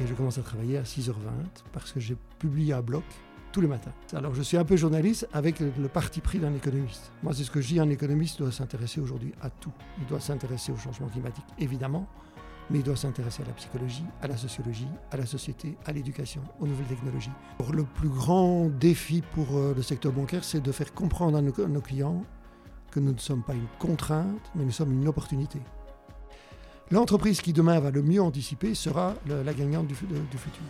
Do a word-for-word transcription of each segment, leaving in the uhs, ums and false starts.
et je commence à travailler à six heures vingt parce que j'ai publié un bloc tous les matins. Alors je suis un peu journaliste avec le, le parti pris d'un économiste. Moi c'est ce que je dis, un économiste doit s'intéresser aujourd'hui à tout. Il doit s'intéresser au changement climatique évidemment, mais il doit s'intéresser à la psychologie, à la sociologie, à la société, à l'éducation, aux nouvelles technologies. Alors, le plus grand défi pour euh, le secteur bancaire, c'est de faire comprendre à nos, à nos clients que nous ne sommes pas une contrainte, mais nous sommes une opportunité. L'entreprise qui demain va le mieux anticiper sera le, la gagnante du, de, du futur.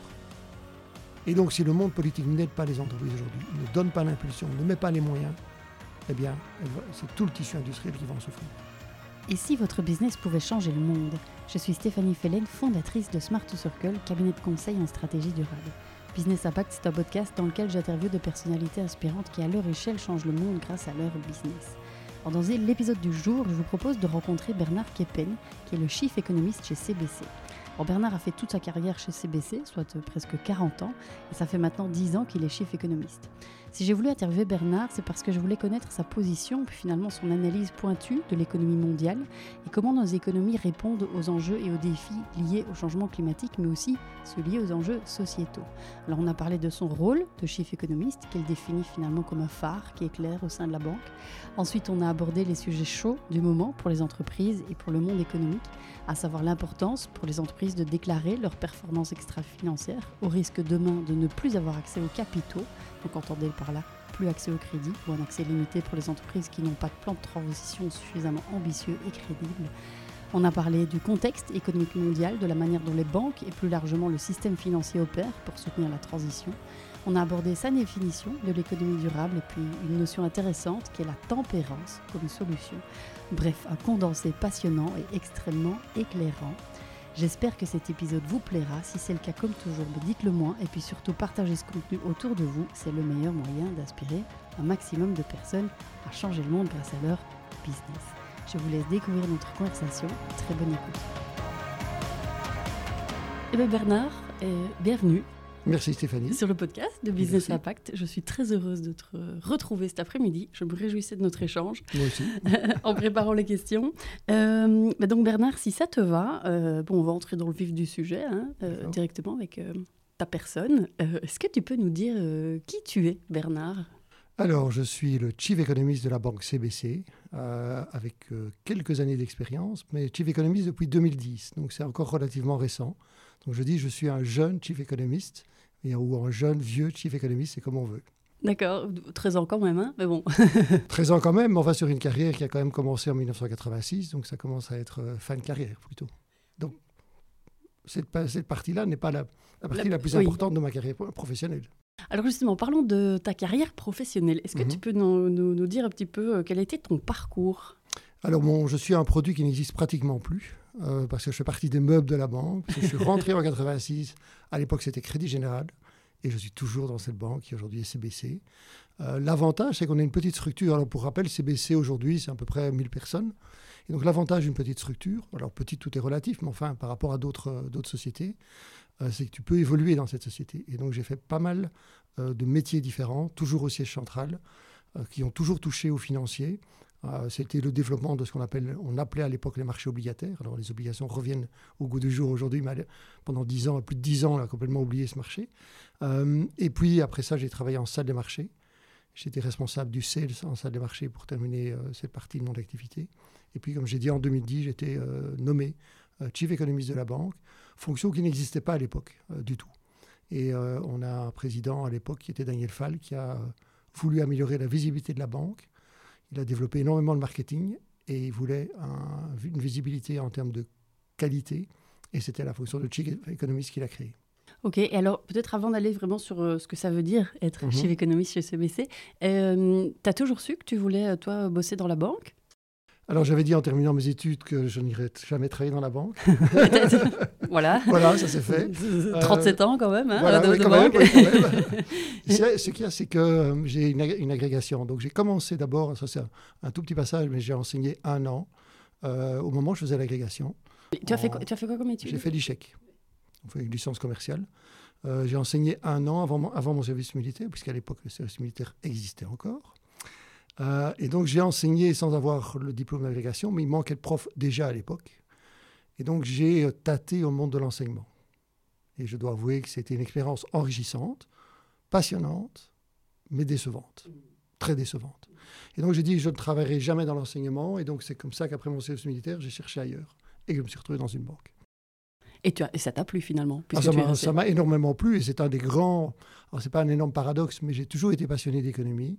Et donc si le monde politique n'aide pas les entreprises aujourd'hui, ne donne pas l'impulsion, ne met pas les moyens, eh bien c'est tout le tissu industriel qui va en souffrir. Et si votre business pouvait changer le monde ? Je suis Stéphanie Fellen, fondatrice de Smart to Circle, cabinet de conseil en stratégie durable. Business Impact, c'est un podcast dans lequel j'interviewe des personnalités inspirantes qui à leur échelle changent le monde grâce à leur business. Alors dans l'épisode du jour, je vous propose de rencontrer Bernard Keppen, qui est le chief économiste chez C B C. Alors Bernard a fait toute sa carrière chez C B C, soit presque quarante ans, et ça fait maintenant dix ans qu'il est chief économiste. Si j'ai voulu interviewer Bernard, c'est parce que je voulais connaître sa position, puis finalement son analyse pointue de l'économie mondiale, et comment nos économies répondent aux enjeux et aux défis liés au changement climatique, mais aussi ceux liés aux enjeux sociétaux. Alors on a parlé de son rôle de chief économiste, qu'il définit finalement comme un phare qui éclaire au sein de la banque. Ensuite, on a abordé les sujets chauds du moment pour les entreprises et pour le monde économique, à savoir l'importance pour les entreprises de déclarer leurs performances extra-financières, au risque demain de ne plus avoir accès aux capitaux, donc entendez par là plus accès au crédit ou un accès limité pour les entreprises qui n'ont pas de plan de transition suffisamment ambitieux et crédible. On a parlé du contexte économique mondial, de la manière dont les banques et plus largement le système financier opèrent pour soutenir la transition. On a abordé sa définition de l'économie durable et puis une notion intéressante qui est la tempérance comme solution. Bref, un condensé passionnant et extrêmement éclairant. J'espère que cet épisode vous plaira. Si c'est le cas, comme toujours, dites-le moi. Et puis surtout, partagez ce contenu autour de vous. C'est le meilleur moyen d'inspirer un maximum de personnes à changer le monde grâce à leur business. Je vous laisse découvrir notre conversation. Très bonne écoute. Eh bien Bernard, euh, bienvenue. Merci Stéphanie. Sur le podcast de Business Merci. Impact. Je suis très heureuse de te retrouver cet après-midi. Je me réjouissais de notre échange. Moi aussi. En préparant les questions. Euh, bah donc Bernard, si ça te va, euh, bon, on va entrer dans le vif du sujet hein, euh, directement avec euh, ta personne. Euh, est-ce que tu peux nous dire euh, qui tu es, Bernard ? Alors, je suis le chief économiste de la banque C B C, euh, avec euh, quelques années d'expérience, mais chief économiste depuis deux mille dix, donc c'est encore relativement récent. Donc je dis, je suis un jeune chief économiste, ou un jeune vieux chief économiste, c'est comme on veut. D'accord, treize ans quand même, hein, mais bon. treize ans quand même, mais on va sur une carrière qui a quand même commencé en dix-neuf cent quatre-vingt-six, donc ça commence à être euh, fin de carrière plutôt. Donc cette, cette partie-là n'est pas la, la partie la, la plus oui. importante de ma carrière professionnelle. Alors justement, parlons de ta carrière professionnelle. Est-ce que mm-hmm. tu peux nous, nous, nous dire un petit peu euh, quel a été ton parcours ? Alors bon, je suis un produit qui n'existe pratiquement plus, euh, parce que je fais partie des meubles de la banque. Parce que je suis rentré en quatre-vingt-six, à l'époque c'était Crédit Général, et je suis toujours dans cette banque qui aujourd'hui est C B C. Euh, l'avantage, c'est qu'on a une petite structure. Alors pour rappel, C B C aujourd'hui, c'est à peu près mille personnes. Et donc l'avantage d'une petite structure, alors petite tout est relatif, mais enfin par rapport à d'autres, euh, d'autres sociétés, euh, c'est que tu peux évoluer dans cette société. Et donc j'ai fait pas mal euh, de métiers différents, toujours au siège central, euh, qui ont toujours touché aux financiers. Euh, c'était le développement de ce qu'on appelle, on appelait à l'époque les marchés obligataires. Alors les obligations reviennent au goût du jour aujourd'hui, mais pendant dix ans, plus de dix ans, on a complètement oublié ce marché. Euh, et puis après ça, j'ai travaillé en salle des marchés. J'étais responsable du sales en salle des marchés pour terminer euh, cette partie de mon activité. Et puis, comme j'ai dit, en deux mille dix, j'étais euh, nommé euh, chief économiste de la banque, fonction qui n'existait pas à l'époque euh, du tout. Et euh, on a un président à l'époque qui était Daniel Fall, qui a euh, voulu améliorer la visibilité de la banque. Il a développé énormément le marketing et il voulait un, une visibilité en termes de qualité. Et c'était la fonction de chief économiste qu'il a créée. Ok, et alors peut-être avant d'aller vraiment sur euh, ce que ça veut dire être mm-hmm. chief économiste chez C B C, euh, tu as toujours su que tu voulais, toi, bosser dans la banque ? Alors j'avais dit en terminant mes études que je n'irais jamais travailler dans la banque. Voilà. Voilà, ça s'est fait. trente-sept euh, ans quand même, hein, voilà, de, oui, de quand banque. Même, oui, quand même. C'est, ce qu'il y a, c'est que euh, j'ai une, ag- une agrégation. Donc j'ai commencé d'abord, ça c'est un, un tout petit passage, mais j'ai enseigné un an euh, au moment où je faisais l'agrégation. Tu as, en, fait quoi, tu as fait quoi comme étude ? J'ai fait l'I C H E C, on fait une licence commerciale. Euh, j'ai enseigné un an avant mon, avant mon service militaire, puisqu'à l'époque le service militaire existait encore. Euh, et donc, j'ai enseigné sans avoir le diplôme d'agrégation, mais il manquait de profs déjà à l'époque. Et donc, j'ai tâté au monde de l'enseignement. Et je dois avouer que c'était une expérience enrichissante, passionnante, mais décevante, très décevante. Et donc j'ai dit, je ne travaillerai jamais dans l'enseignement. Et donc c'est comme ça qu'après mon service militaire, j'ai cherché ailleurs. Et que je me suis retrouvé dans une banque. Et, tu as, et ça t'a plu finalement ah, ça, m'a, ça m'a énormément plu. Et c'est un des grands... Alors, ce n'est pas un énorme paradoxe, mais j'ai toujours été passionné d'économie.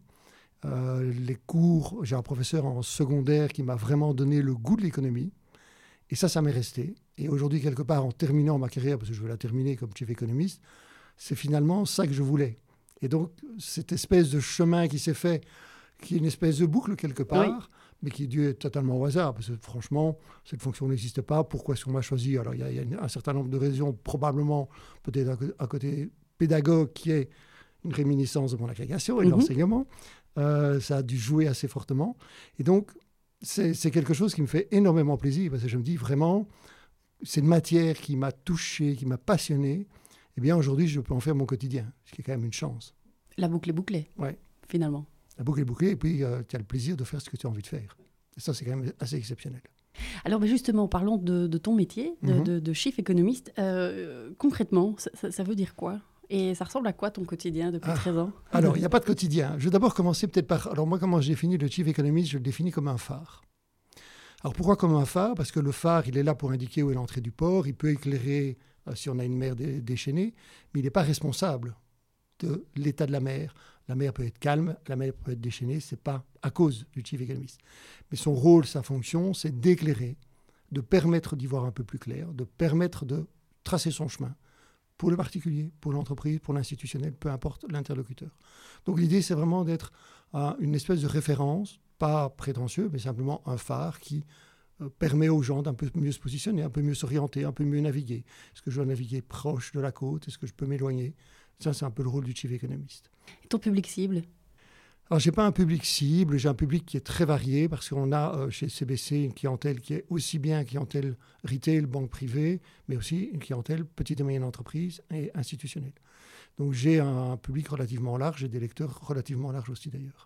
Euh, les cours, j'ai un professeur en secondaire qui m'a vraiment donné le goût de l'économie. Et ça, ça m'est resté. Et aujourd'hui, quelque part, en terminant ma carrière, parce que je veux la terminer comme chief économiste, c'est finalement ça que je voulais. Et donc, cette espèce de chemin qui s'est fait, qui est une espèce de boucle quelque part, oui. mais qui est dû totalement au hasard, parce que franchement, cette fonction n'existe pas. Pourquoi est-ce qu'on m'a choisi ? Alors, il y a, il y a un certain nombre de raisons, probablement peut-être à côté pédagogue, qui est une réminiscence de mon agrégation et de mm-hmm. l'enseignement. Euh, ça a dû jouer assez fortement. Et donc, c'est, c'est quelque chose qui me fait énormément plaisir, parce que je me dis vraiment, c'est une matière qui m'a touché, qui m'a passionné. Eh bien, aujourd'hui, je peux en faire mon quotidien, ce qui est quand même une chance. La boucle est bouclée, ouais. finalement. La boucle est bouclée, et puis euh, tu as le plaisir de faire ce que tu as envie de faire. Et ça, c'est quand même assez exceptionnel. Alors, ben justement, parlons de, de ton métier, de, mm-hmm. de, de chief économiste. Euh, concrètement, ça, ça, ça veut dire quoi ? Et ça ressemble à quoi ton quotidien depuis ah, treize ans ? Alors, il n'y a pas de quotidien. Je vais d'abord commencer peut-être par... Alors moi, comment je définis le chief économiste ? Je le définis comme un phare. Alors pourquoi comme un phare ? Parce que le phare, il est là pour indiquer où est l'entrée du port. Il peut éclairer euh, si on a une mer dé- déchaînée, mais il n'est pas responsable de l'état de la mer. La mer peut être calme, la mer peut être déchaînée. Ce n'est pas à cause du chief économiste. Mais son rôle, sa fonction, c'est d'éclairer, de permettre d'y voir un peu plus clair, de permettre de tracer son chemin. Pour le particulier, pour l'entreprise, pour l'institutionnel, peu importe l'interlocuteur. Donc l'idée, c'est vraiment d'être euh, une espèce de référence, pas prétentieux, mais simplement un phare qui euh, permet aux gens d'un peu mieux se positionner, un peu mieux s'orienter, un peu mieux naviguer. Est-ce que je dois naviguer proche de la côte ? Est-ce que je peux m'éloigner ? Ça, c'est un peu le rôle du chief économiste. Et ton public cible ? Alors, je n'ai pas un public cible, j'ai un public qui est très varié parce qu'on a euh, chez C B C une clientèle qui est aussi bien clientèle retail, banque privée, mais aussi une clientèle petite et moyenne entreprise et institutionnelle. Donc, j'ai un, un public relativement large, j'ai des lecteurs relativement larges aussi d'ailleurs.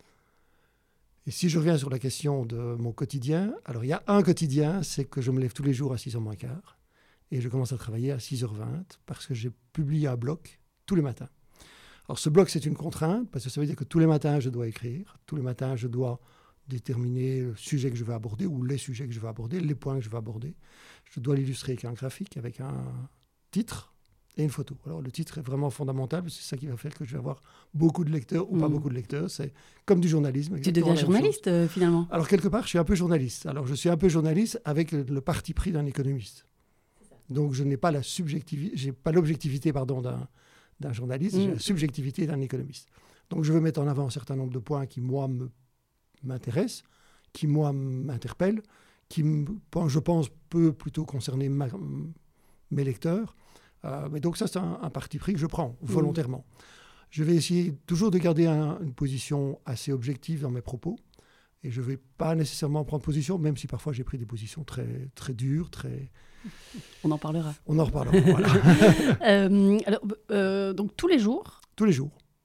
Et si je reviens sur la question de mon quotidien, alors il y a un quotidien, c'est que je me lève tous les jours à six heures moins quart et je commence à travailler à six heures vingt parce que j'ai publié un bloc tous les matins. Alors, ce bloc, c'est une contrainte, parce que ça veut dire que tous les matins, je dois écrire. Tous les matins, je dois déterminer le sujet que je vais aborder ou les sujets que je vais aborder, les points que je vais aborder. Je dois l'illustrer avec un graphique, avec un titre et une photo. Alors, le titre est vraiment fondamental, parce que c'est ça qui va faire que je vais avoir beaucoup de lecteurs ou mmh. pas beaucoup de lecteurs. C'est comme du journalisme. Tu deviens journaliste, euh, finalement ? Alors, quelque part, je suis un peu journaliste. Alors, je suis un peu journaliste avec le, le parti pris d'un économiste. Donc, je n'ai pas la subjectivité, j'ai pas l'objectivité, pardon, d'un... d'un journaliste, mmh. j'ai la subjectivité d'un économiste. Donc, je veux mettre en avant un certain nombre de points qui, moi, me, m'intéressent, qui, moi, m'interpellent, qui, me, je pense, peut plutôt concerner ma, mes lecteurs. Euh, mais donc, ça, c'est un, un parti pris que je prends volontairement. Mmh. Je vais essayer toujours de garder un, une position assez objective dans mes propos. Et je ne vais pas nécessairement prendre position, même si parfois j'ai pris des positions très, très dures, très... On en parlera. On en reparlera, voilà. euh, alors, euh, donc tous les jours Tous les jours.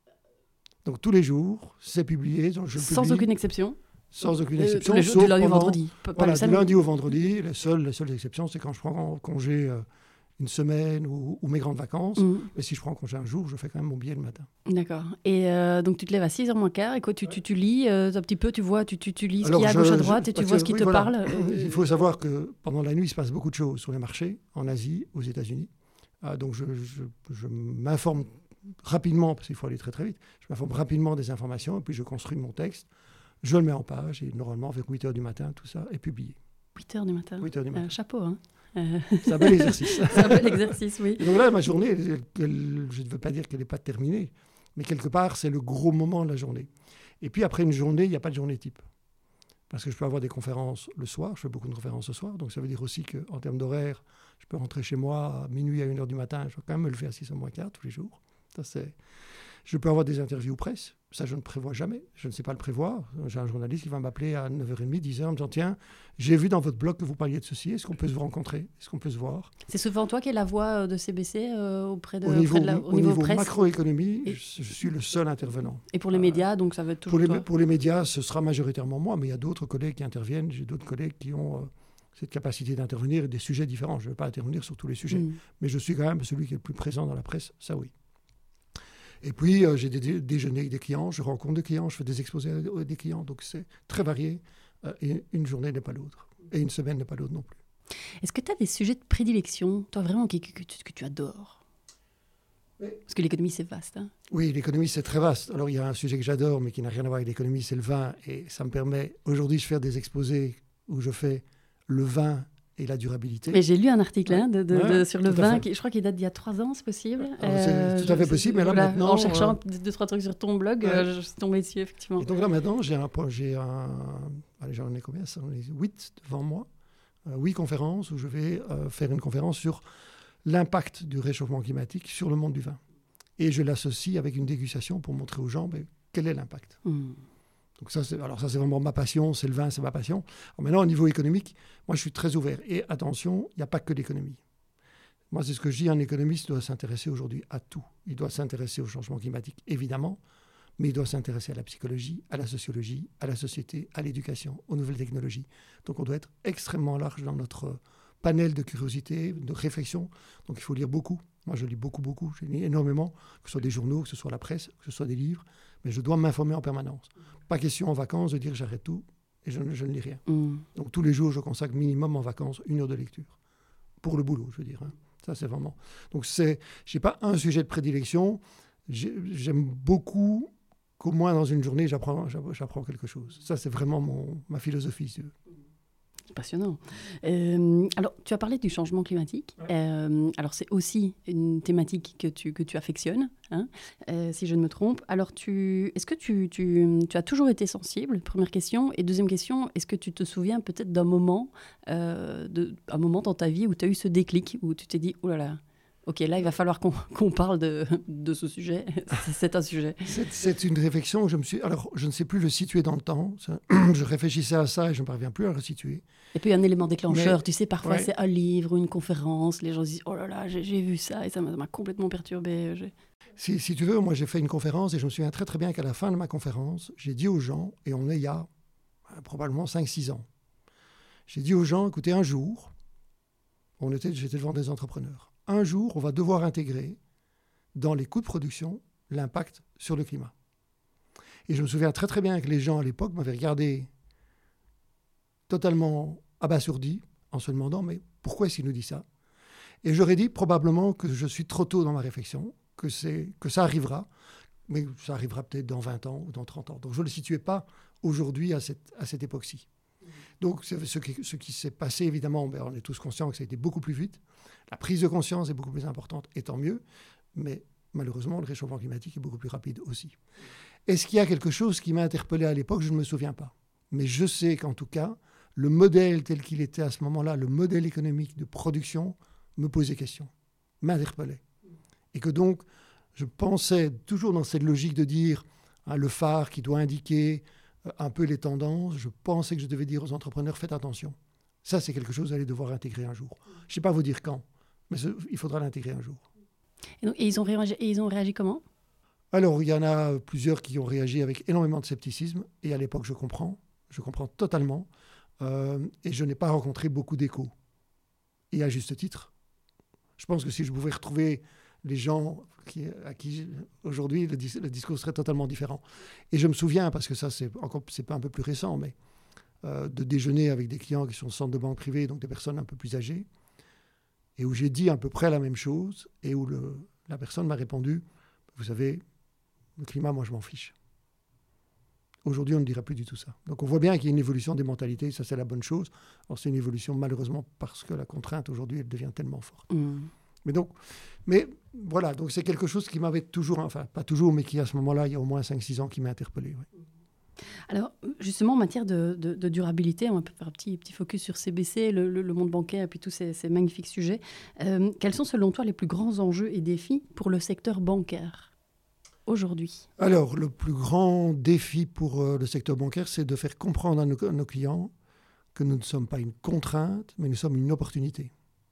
Donc tous les jours, c'est publié. Donc je Sans publie, aucune exception Sans aucune euh, exception. Tous les jours, du lundi au vendredi. Pas voilà, du lundi au vendredi. Les seules, les seules exceptions, c'est quand je prends congé euh, une semaine ou, ou mes grandes vacances. Mmh. Mais si je prends congé un jour, je fais quand même mon billet le matin. D'accord. Et euh, donc tu te lèves à six heures moins quart et quoi, tu, tu, tu lis euh, un petit peu, tu vois, tu, tu, tu lis ce qu'il y a à gauche à droite je, et tu vois ce qui oui, te voilà. parle. Euh... Il faut savoir que pendant la nuit, il se passe beaucoup de choses sur les marchés, en Asie, aux États-Unis. Ah, donc je, je, je m'informe rapidement, parce qu'il faut aller très très vite, je m'informe rapidement des informations et puis je construis mon texte, je le mets en page et normalement vers huit heures du matin, tout ça est publié. huit heures du matin huit heures du matin. Euh, chapeau, hein. C'est un bel exercice. C'est un bel exercice, oui. Et donc là, ma journée, elle, elle, je ne veux pas dire qu'elle n'est pas terminée, mais quelque part, c'est le gros moment de la journée. Et puis après une journée, il n'y a pas de journée type. Parce que je peux avoir des conférences le soir, je fais beaucoup de conférences le soir, donc ça veut dire aussi qu'en termes d'horaire, je peux rentrer chez moi à minuit, à une heure du matin, je vais quand même me lever à six heures moins quart tous les jours. Ça, c'est... Je peux avoir des interviews presse, ça je ne prévois jamais, je ne sais pas le prévoir. J'ai un journaliste qui va m'appeler à neuf heures trente, dix heures en me disant « Tiens, j'ai vu dans votre blog que vous parliez de ceci, est-ce qu'on peut se rencontrer ? Est-ce qu'on peut se voir ?» C'est souvent toi qui es la voix de C B C euh, auprès de, au niveau, auprès de la, au au niveau, niveau presse. macroéconomie, et... je, je suis le seul intervenant. Et pour les médias, donc ça va être toujours pour les, toi. Pour les médias, ce sera majoritairement moi, mais il y a d'autres collègues qui interviennent, j'ai d'autres collègues qui ont... Euh, cette capacité d'intervenir et des sujets différents. Je ne vais pas intervenir sur tous les sujets, mmh. mais je suis quand même celui qui est le plus présent dans la presse, ça oui. Et puis, euh, j'ai des dé- déjeuners avec des clients, je rencontre des clients, je fais des exposés avec des clients, donc c'est très varié, euh, et une journée n'est pas l'autre, et une semaine n'est pas l'autre non plus. Est-ce que tu as des sujets de prédilection, toi vraiment, que, que, que, tu, que tu adores ? Oui. Parce que l'économie, c'est vaste. Hein. Oui, l'économie, c'est très vaste. Alors, il y a un sujet que j'adore, mais qui n'a rien à voir avec l'économie, c'est le vin. Et ça me permet, aujourd'hui, je fais des exposés où je fais le vin et la durabilité. Mais j'ai lu un article ouais. hein, de, de, ouais, de, sur le vin, qui, je crois qu'il date d'il y a trois ans, c'est possible. Alors, c'est euh, tout à fait possible, mais là, voilà, maintenant... En cherchant euh, deux, trois trucs sur ton blog, ouais. euh, je suis tombée dessus, effectivement. Et donc là, maintenant, j'ai un... J'ai un allez, j'en ai combien ? J'en ai huit devant moi. Euh, huit conférences où je vais euh, faire une conférence sur l'impact du réchauffement climatique sur le monde du vin. Et je l'associe avec une dégustation pour montrer aux gens ben, quel est l'impact. Mmh. Donc ça, c'est, alors ça, c'est vraiment ma passion, c'est le vin, c'est ma passion. Alors maintenant, au niveau économique, moi, je suis très ouvert. Et attention, il n'y a pas que l'économie. Moi, c'est ce que je dis, un économiste doit s'intéresser aujourd'hui à tout. Il doit s'intéresser au changement climatique, évidemment, mais il doit s'intéresser à la psychologie, à la sociologie, à la société, à l'éducation, aux nouvelles technologies. Donc on doit être extrêmement large dans notre panel de curiosité, de réflexion. Donc il faut lire beaucoup. Moi, je lis beaucoup, beaucoup. Je lis énormément, que ce soit des journaux, que ce soit la presse, que ce soit des livres. Mais je dois m'informer en permanence. Pas question en vacances de dire j'arrête tout et je, je ne lis rien. Mmh. Donc tous les jours, je consacre minimum en vacances une heure de lecture. Pour le boulot, je veux dire. Hein. Ça, c'est vraiment... Donc c'est... je n'ai pas un sujet de prédilection. J'ai, j'aime beaucoup qu'au moins dans une journée, j'apprends, j'apprends quelque chose. Ça, c'est vraiment mon, ma philosophie. Si c'est passionnant. Euh, alors, tu as parlé du changement climatique. Ouais. Euh, alors, c'est aussi une thématique que tu, que tu affectionnes, hein, euh, si je ne me trompe. Alors, tu, est-ce que tu, tu, tu as toujours été sensible ? Première question. Et deuxième question, est-ce que tu te souviens peut-être d'un moment, euh, de, un moment dans ta vie où tu as eu ce déclic, où tu t'es dit, oh là là, ok, là, il va falloir qu'on, qu'on parle de, de ce sujet. C'est un sujet. C'est, c'est une réflexion où je me suis... Alors, je ne sais plus le situer dans le temps. Ça, je réfléchissais à ça et je ne parviens plus à le resituer. Et puis, un élément déclencheur. Mais, tu sais, parfois, ouais. c'est un livre ou une conférence. Les gens se disent, oh là là, j'ai, j'ai vu ça et ça m'a, ça m'a complètement perturbé. J'ai... Si, si tu veux, moi, j'ai fait une conférence et je me souviens très, très bien qu'à la fin de ma conférence, j'ai dit aux gens, et on est il y a euh, probablement cinq six ans, j'ai dit aux gens, écoutez, un jour, on était, j'étais devant des entrepreneurs. Un jour, on va devoir intégrer dans les coûts de production l'impact sur le climat. Et je me souviens très très bien que les gens à l'époque m'avaient regardé totalement abasourdi en se demandant mais pourquoi est-ce qu'il nous dit ça ? Et j'aurais dit probablement que je suis trop tôt dans ma réflexion, que, c'est, que ça arrivera, mais ça arrivera peut-être dans vingt ans ou dans trente ans. Donc je ne le situais pas aujourd'hui à cette, à cette époque-ci. Donc c'est ce, qui, ce qui s'est passé, évidemment, ben, on est tous conscients que ça a été beaucoup plus vite. La prise de conscience est beaucoup plus importante, et tant mieux. Mais malheureusement, le réchauffement climatique est beaucoup plus rapide aussi. Est-ce qu'il y a quelque chose qui m'a interpellé à l'époque ? Je ne me souviens pas. Mais je sais qu'en tout cas, le modèle tel qu'il était à ce moment-là, le modèle économique de production, me posait question, m'interpellait. Et que donc, je pensais toujours dans cette logique de dire hein, le phare qui doit indiquer un peu les tendances, je pensais que je devais dire aux entrepreneurs, faites attention. Ça, c'est quelque chose à aller devoir intégrer un jour. Je ne sais pas vous dire quand, mais ce, il faudra l'intégrer un jour. Et, donc, et, ils ont réagi, et ils ont réagi comment ? Alors, il y en a plusieurs qui ont réagi avec énormément de scepticisme, et à l'époque, je comprends, je comprends totalement, euh, et je n'ai pas rencontré beaucoup d'échos. Et à juste titre. Je pense que si je pouvais retrouver les gens qui, à qui aujourd'hui le, dis- le discours serait totalement différent. Et je me souviens, parce que ça c'est encore c'est pas un peu plus récent, mais euh, de déjeuner avec des clients qui sont au centre de banque privée, donc des personnes un peu plus âgées, et où j'ai dit à peu près la même chose, et où le, la personne m'a répondu, vous savez, le climat, moi je m'en fiche. Aujourd'hui, on ne dirait plus du tout ça. Donc on voit bien qu'il y a une évolution des mentalités, ça c'est la bonne chose. Alors c'est une évolution malheureusement parce que la contrainte aujourd'hui, elle devient tellement forte. Mmh. Mais donc, mais voilà, donc c'est quelque chose qui m'avait toujours, enfin pas toujours, mais qui à ce moment-là, il y a au moins cinq six ans, qui m'a interpellé. Ouais. Alors, justement, en matière de, de, de durabilité, on va faire un petit, petit focus sur C B C, le, le, le monde bancaire et puis tous ces, ces magnifiques sujets. Euh, quels sont selon toi les plus grands enjeux et défis pour le secteur bancaire aujourd'hui ? Alors, le plus grand défi pour euh, le secteur bancaire, c'est de faire comprendre à nos, à nos clients que nous ne sommes pas une contrainte, mais nous sommes une opportunité.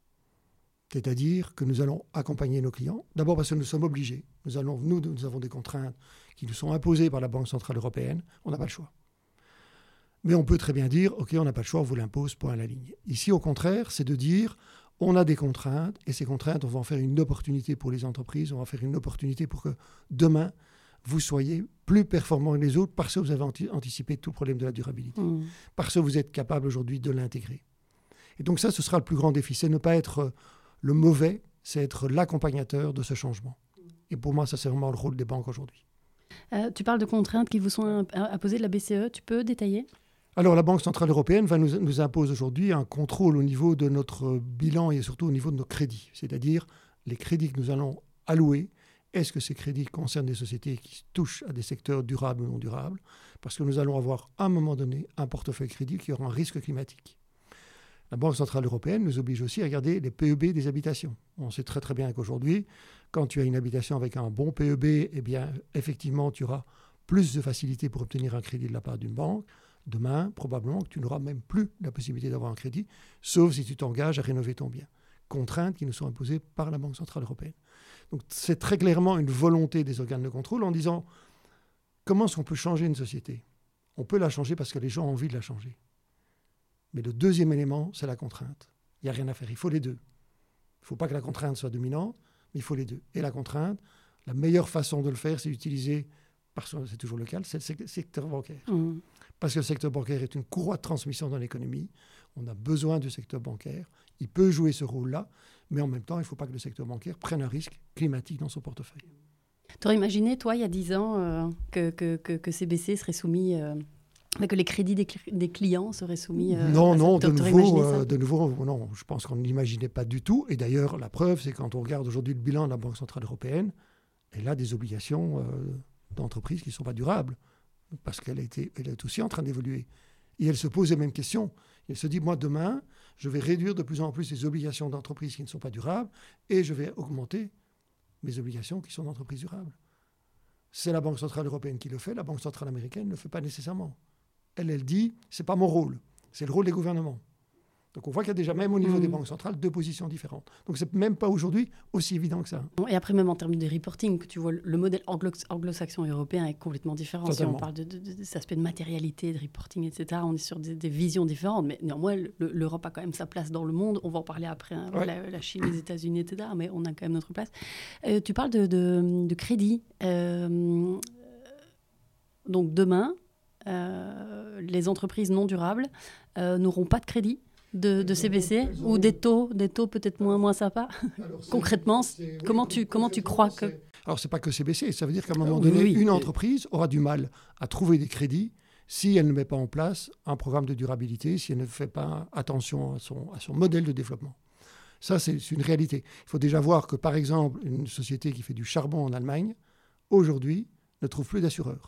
C'est-à-dire que nous allons accompagner nos clients, d'abord parce que nous sommes obligés. Nous, allons, nous, nous avons des contraintes qui nous sont imposées par la Banque centrale européenne. On n'a pas le choix. Mais on peut très bien dire, OK, on n'a pas le choix, on vous l'impose, point à la ligne. Ici, au contraire, c'est de dire, on a des contraintes, et ces contraintes, on va en faire une opportunité pour les entreprises, on va en faire une opportunité pour que demain, vous soyez plus performants que les autres parce que vous avez anti- anticipé tout le problème de la durabilité, mmh. parce que vous êtes capable aujourd'hui de l'intégrer. Et donc ça, ce sera le plus grand défi, c'est ne pas être le mauvais, c'est être l'accompagnateur de ce changement. Et pour moi, ça, c'est vraiment le rôle des banques aujourd'hui. Euh, tu parles de contraintes qui vous sont imposées de la B C E, tu peux détailler ? Alors, la Banque Centrale Européenne va nous, nous impose aujourd'hui un contrôle au niveau de notre bilan et surtout au niveau de nos crédits, c'est-à-dire les crédits que nous allons allouer. Est-ce que ces crédits concernent des sociétés qui touchent à des secteurs durables ou non durables ? Parce que nous allons avoir à un moment donné un portefeuille crédit qui aura un risque climatique. La Banque Centrale Européenne nous oblige aussi à regarder les P E B des habitations. On sait très très bien qu'aujourd'hui, quand tu as une habitation avec un bon P E B, eh bien, effectivement, tu auras plus de facilité pour obtenir un crédit de la part d'une banque. Demain, probablement que tu n'auras même plus la possibilité d'avoir un crédit, sauf si tu t'engages à rénover ton bien. Contraintes qui nous sont imposées par la Banque Centrale Européenne. Donc, c'est très clairement une volonté des organes de contrôle en disant comment est-ce qu'on peut changer une société ? On peut la changer parce que les gens ont envie de la changer. Mais le deuxième élément, c'est la contrainte. Il n'y a rien à faire, il faut les deux. Il ne faut pas que la contrainte soit dominante, mais il faut les deux. Et la contrainte, la meilleure façon de le faire, c'est d'utiliser, parce que c'est toujours le cas, c'est le secteur bancaire. Mmh. Parce que le secteur bancaire est une courroie de transmission dans l'économie. On a besoin du secteur bancaire. Il peut jouer ce rôle-là, mais en même temps, il ne faut pas que le secteur bancaire prenne un risque climatique dans son portefeuille. Tu aurais imaginé, toi, il y a dix ans, euh, que, que, que, que C B C serait soumis... Euh... que les crédits des, cl- des clients seraient soumis euh, Non, à non, cette... de nouveau, euh, de nouveau, non, je pense qu'on ne l'imaginait pas du tout. Et d'ailleurs, la preuve, c'est quand on regarde aujourd'hui le bilan de la Banque Centrale Européenne, elle a des obligations euh, d'entreprises qui ne sont pas durables, parce qu'elle a été, elle est aussi en train d'évoluer. Et elle se pose les mêmes questions. Elle se dit, moi, demain, je vais réduire de plus en plus les obligations d'entreprises qui ne sont pas durables, et je vais augmenter mes obligations qui sont d'entreprises durables. C'est la Banque Centrale Européenne qui le fait, la Banque Centrale Américaine ne le fait pas nécessairement. Elle, elle dit, ce n'est pas mon rôle, c'est le rôle des gouvernements. Donc on voit qu'il y a déjà, même au niveau mmh. des banques centrales, deux positions différentes. Donc ce n'est même pas aujourd'hui aussi évident que ça. Et après, même en termes de reporting, que tu vois, le modèle anglo- anglo-saxon européen est complètement différent. Totalement. Si on parle de, de, de, de cet aspect de matérialité, de reporting, et cetera, on est sur des, des visions différentes. Mais néanmoins, le, l'Europe a quand même sa place dans le monde. On va en parler après, hein, ouais. la, la Chine, les États-Unis, et cetera. Mais on a quand même notre place. Euh, tu parles de, de, de crédit. Euh, donc demain... Euh, les entreprises non durables euh, n'auront pas de crédit de, de C B C ou ont... des taux, des taux peut-être moins, moins sympas. Alors, concrètement, c'est, comment, oui, tu, comment tu crois que... C'est... Alors, ce n'est pas que C B C. Ça veut dire qu'à un moment donné, oui, oui. une entreprise aura du mal à trouver des crédits si elle ne met pas en place un programme de durabilité, si elle ne fait pas attention à son, à son modèle de développement. Ça, c'est, c'est une réalité. Il faut déjà voir que, par exemple, une société qui fait du charbon en Allemagne, aujourd'hui, ne trouve plus d'assureurs.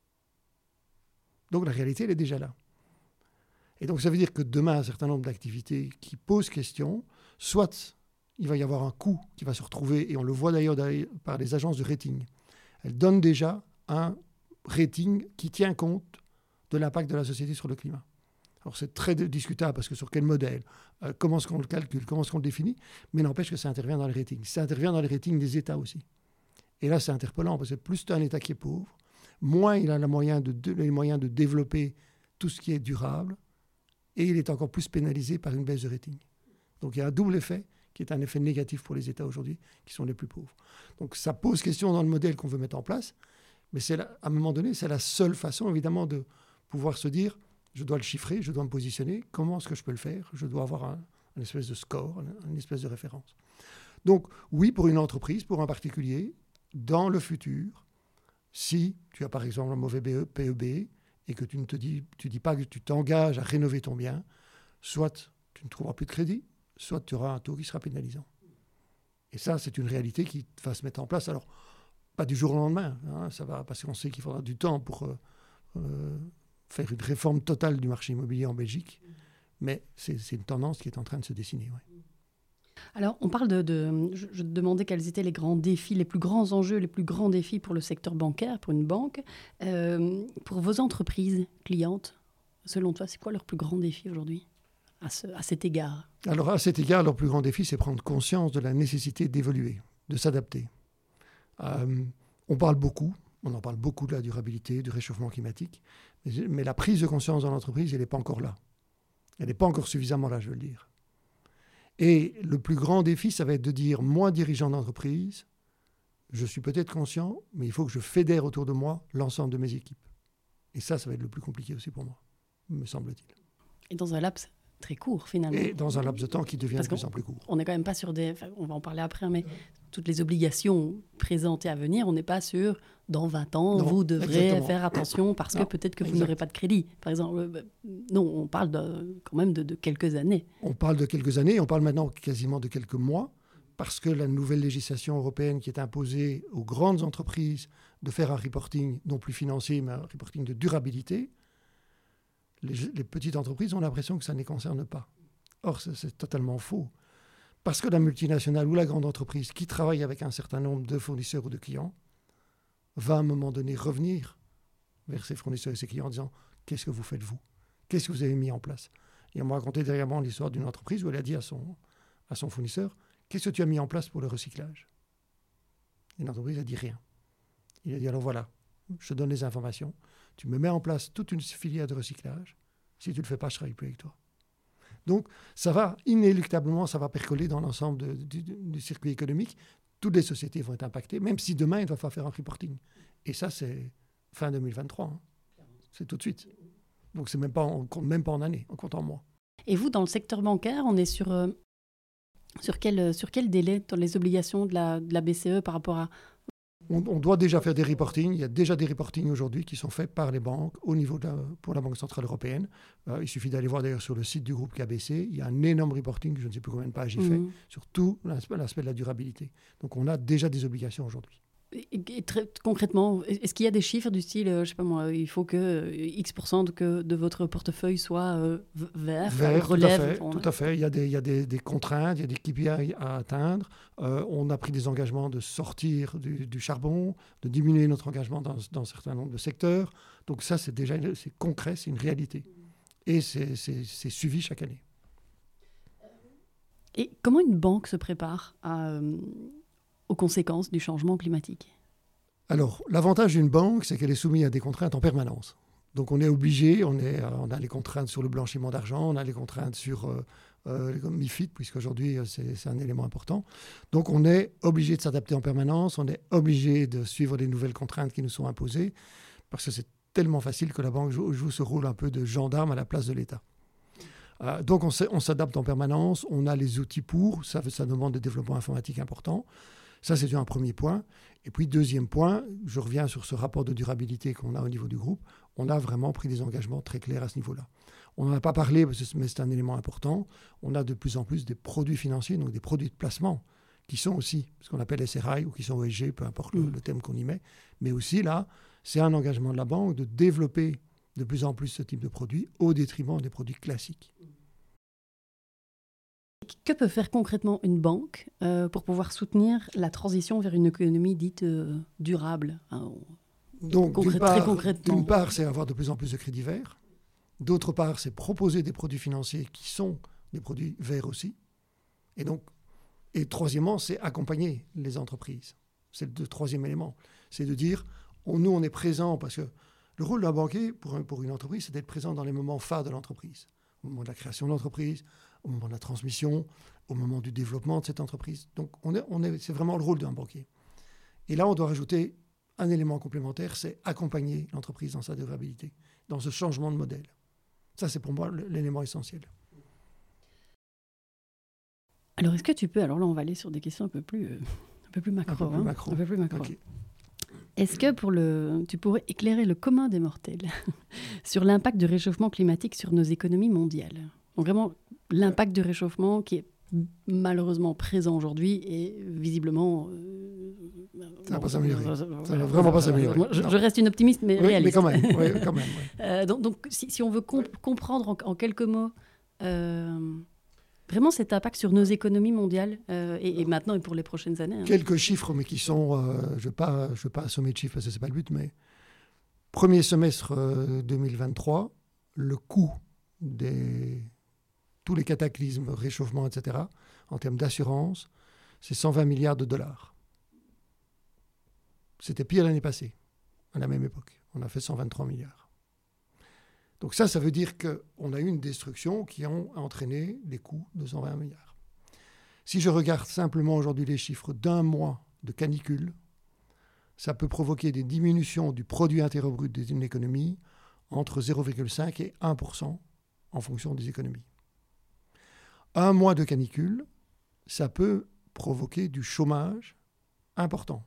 Donc la réalité, elle est déjà là. Et donc ça veut dire que demain, un certain nombre d'activités qui posent question, soit il va y avoir un coût qui va se retrouver, et on le voit d'ailleurs par les agences de rating. Elles donnent déjà un rating qui tient compte de l'impact de la société sur le climat. Alors c'est très discutable parce que sur quel modèle, euh, comment est-ce qu'on le calcule, comment est-ce qu'on le définit, mais n'empêche que ça intervient dans les ratings. Ça intervient dans les ratings des États aussi. Et là, c'est interpellant parce que plus tu as un État qui est pauvre, moins il a la moyen de, de, les moyens de développer tout ce qui est durable, et il est encore plus pénalisé par une baisse de rating. Donc il y a un double effet qui est un effet négatif pour les États aujourd'hui, qui sont les plus pauvres. Donc ça pose question dans le modèle qu'on veut mettre en place, mais c'est la, à un moment donné, c'est la seule façon, évidemment, de pouvoir se dire, je dois le chiffrer, je dois me positionner, comment est-ce que je peux le faire ? Je dois avoir un, un espèce de score, une espèce de référence. Donc oui, pour une entreprise, pour un particulier, dans le futur, si tu as par exemple un mauvais P E B et que tu ne te dis, tu dis pas que tu t'engages à rénover ton bien, soit tu ne trouveras plus de crédit, soit tu auras un taux qui sera pénalisant. Et ça, c'est une réalité qui va se mettre en place. Alors, pas du jour au lendemain, hein, ça va, parce qu'on sait qu'il faudra du temps pour euh, euh, faire une réforme totale du marché immobilier en Belgique, mais c'est, c'est une tendance qui est en train de se dessiner. Ouais. Alors, on parle de... de je, je te demandais quels étaient les grands défis, les plus grands enjeux, les plus grands défis pour le secteur bancaire, pour une banque. Euh, pour vos entreprises clientes, selon toi, c'est quoi leur plus grand défi aujourd'hui à, ce, à cet égard ? Alors, à cet égard, leur plus grand défi, c'est prendre conscience de la nécessité d'évoluer, de s'adapter. Euh, on parle beaucoup, On en parle beaucoup de la durabilité, du réchauffement climatique. Mais, mais la prise de conscience dans l'entreprise, elle n'est pas encore là. Elle n'est pas encore suffisamment là, je veux le dire. Et le plus grand défi, ça va être de dire, moi, dirigeant d'entreprise, je suis peut-être conscient, mais il faut que je fédère autour de moi l'ensemble de mes équipes. Et ça, ça va être le plus compliqué aussi pour moi, me semble-t-il. Et dans un laps très court, finalement. Et dans un laps de temps qui devient Parce de plus en plus court. On n'est quand même pas sur des... Enfin, on va en parler après, mais toutes les obligations présentes et à venir, on n'est pas sur dans vingt ans, non, vous devrez exactement. faire attention parce non, que peut-être que vous exact. n'aurez pas de crédit. Par exemple, non, on parle de, quand même de, de quelques années. On parle de quelques années, on parle maintenant quasiment de quelques mois, parce que la nouvelle législation européenne qui est imposée aux grandes entreprises de faire un reporting non plus financier, mais un reporting de durabilité, les, les petites entreprises ont l'impression que ça ne les concerne pas. Or, c'est, c'est totalement faux. Parce que la multinationale ou la grande entreprise qui travaille avec un certain nombre de fournisseurs ou de clients va à un moment donné revenir vers ses fournisseurs et ses clients en disant « Qu'est-ce que vous faites, vous ? Qu'est-ce que vous avez mis en place ?» Et on m'a raconté dernièrement l'histoire d'une entreprise où elle a dit à son, à son fournisseur « Qu'est-ce que tu as mis en place pour le recyclage ?» Et l'entreprise a dit rien. Il a dit « Alors voilà, je te donne les informations. Tu me mets en place toute une filière de recyclage. Si tu ne le fais pas, je ne travaille plus avec toi. » Donc, ça va, inéluctablement, ça va percoler dans l'ensemble de, du, du circuit économique. Toutes les sociétés vont être impactées, même si demain, il va falloir faire un reporting. Et ça, c'est fin deux mille vingt-trois. Hein. C'est tout de suite. Donc, c'est même pas, on ne compte même pas en années, on compte en mois. Et vous, dans le secteur bancaire, on est sur, euh, sur, quel, sur quel délai dans les obligations de la, de la B C E par rapport à... On, on doit déjà faire des reportings. Il y a déjà des reportings aujourd'hui qui sont faits par les banques au niveau de la, pour la Banque Centrale Européenne. Euh, il suffit d'aller voir d'ailleurs sur le site du groupe K B C. Il y a un énorme reporting, je ne sais plus combien de pages il mmh. fait, sur tout l'aspect, l'aspect de la durabilité. Donc on a déjà des obligations aujourd'hui. Et, et très concrètement, est-ce qu'il y a des chiffres du style, euh, je sais pas moi, il faut que euh, X% de, que de votre portefeuille soit euh, vert, vert relève tout à fait, tout à fait. Il y a des, il y a des, des contraintes, il y a des K P I à atteindre. Euh, on a pris des engagements de sortir du, du charbon, de diminuer notre engagement dans, dans un certain nombre de secteurs. Donc ça, c'est déjà c'est concret, c'est une réalité. Et c'est, c'est, c'est suivi chaque année. Et comment une banque se prépare à... Euh... aux conséquences du changement climatique? Alors, l'avantage d'une banque, c'est qu'elle est soumise à des contraintes en permanence. Donc, on est obligé, on, est, on a les contraintes sur le blanchiment d'argent, on a les contraintes sur euh, euh, MiFID, puisqu'aujourd'hui, c'est, c'est un élément important. Donc, on est obligé de s'adapter en permanence, on est obligé de suivre les nouvelles contraintes qui nous sont imposées, parce que c'est tellement facile que la banque joue, joue ce rôle un peu de gendarme à la place de l'État. Euh, donc, on, on s'adapte en permanence, on a les outils pour, ça, ça demande des développements informatiques importants. Ça, c'est un premier point. Et puis, deuxième point, je reviens sur ce rapport de durabilité qu'on a au niveau du groupe. On a vraiment pris des engagements très clairs à ce niveau-là. On n'en a pas parlé, mais c'est un élément important. On a de plus en plus des produits financiers, donc des produits de placement, qui sont aussi ce qu'on appelle S R I ou qui sont O S G, peu importe le, le thème qu'on y met. Mais aussi, là, c'est un engagement de la banque de développer de plus en plus ce type de produits au détriment des produits classiques. Que peut faire concrètement une banque euh, pour pouvoir soutenir la transition vers une économie dite euh, durable hein, Donc, concrè- d'une part, très concrètement. D'une part, c'est avoir de plus en plus de crédits verts. D'autre part, c'est proposer des produits financiers qui sont des produits verts aussi. Et donc, et troisièmement, c'est accompagner les entreprises. C'est le troisième élément. C'est de dire, on, nous, on est présent parce que le rôle d'un banquier pour, un, pour une entreprise, c'est d'être présent dans les moments phares de l'entreprise. Au moment de la création de l'entreprise, au moment de la transmission, au moment du développement de cette entreprise. Donc, on est, on est, c'est vraiment le rôle d'un banquier. Et là, on doit rajouter un élément complémentaire, c'est accompagner l'entreprise dans sa durabilité, dans ce changement de modèle. Ça, c'est pour moi l'élément essentiel. Alors, est-ce que tu peux... Alors là, on va aller sur des questions un peu plus, euh, un peu plus macro. Un peu plus hein, macro. Un peu plus macro. Okay. Est-ce que pour le, tu pourrais éclairer le commun des mortels sur l'impact du réchauffement climatique sur nos économies mondiales ? Donc vraiment, l'impact du réchauffement qui est malheureusement présent aujourd'hui et visiblement... Euh, ça ne va pas s'améliorer. Ça ne va vraiment pas s'améliorer. Je, je reste une optimiste, mais oui, réaliste. Mais quand même. Oui, quand même oui. euh, donc, donc si, si on veut comp- comprendre en, en quelques mots euh, vraiment cet impact sur nos économies mondiales euh, et, et maintenant et pour les prochaines années. Hein. Quelques chiffres, mais qui sont... Euh, je ne veux pas, je veux pas assommer de chiffres parce que ce n'est pas le but, mais premier semestre euh, deux mille vingt-trois, le coût des... tous les cataclysmes, réchauffement, et cetera, en termes d'assurance, c'est cent vingt milliards de dollars. C'était pire l'année passée. à la même époque. On a fait cent vingt-trois milliards. Donc ça, ça veut dire qu'on a eu une destruction qui a entraîné des coûts de cent vingt milliards. Si je regarde simplement aujourd'hui les chiffres d'un mois de canicule, ça peut provoquer des diminutions du produit intérieur brut d'une économie entre zéro virgule cinq et un pour cent en fonction des économies. Un mois de canicule, ça peut provoquer du chômage important.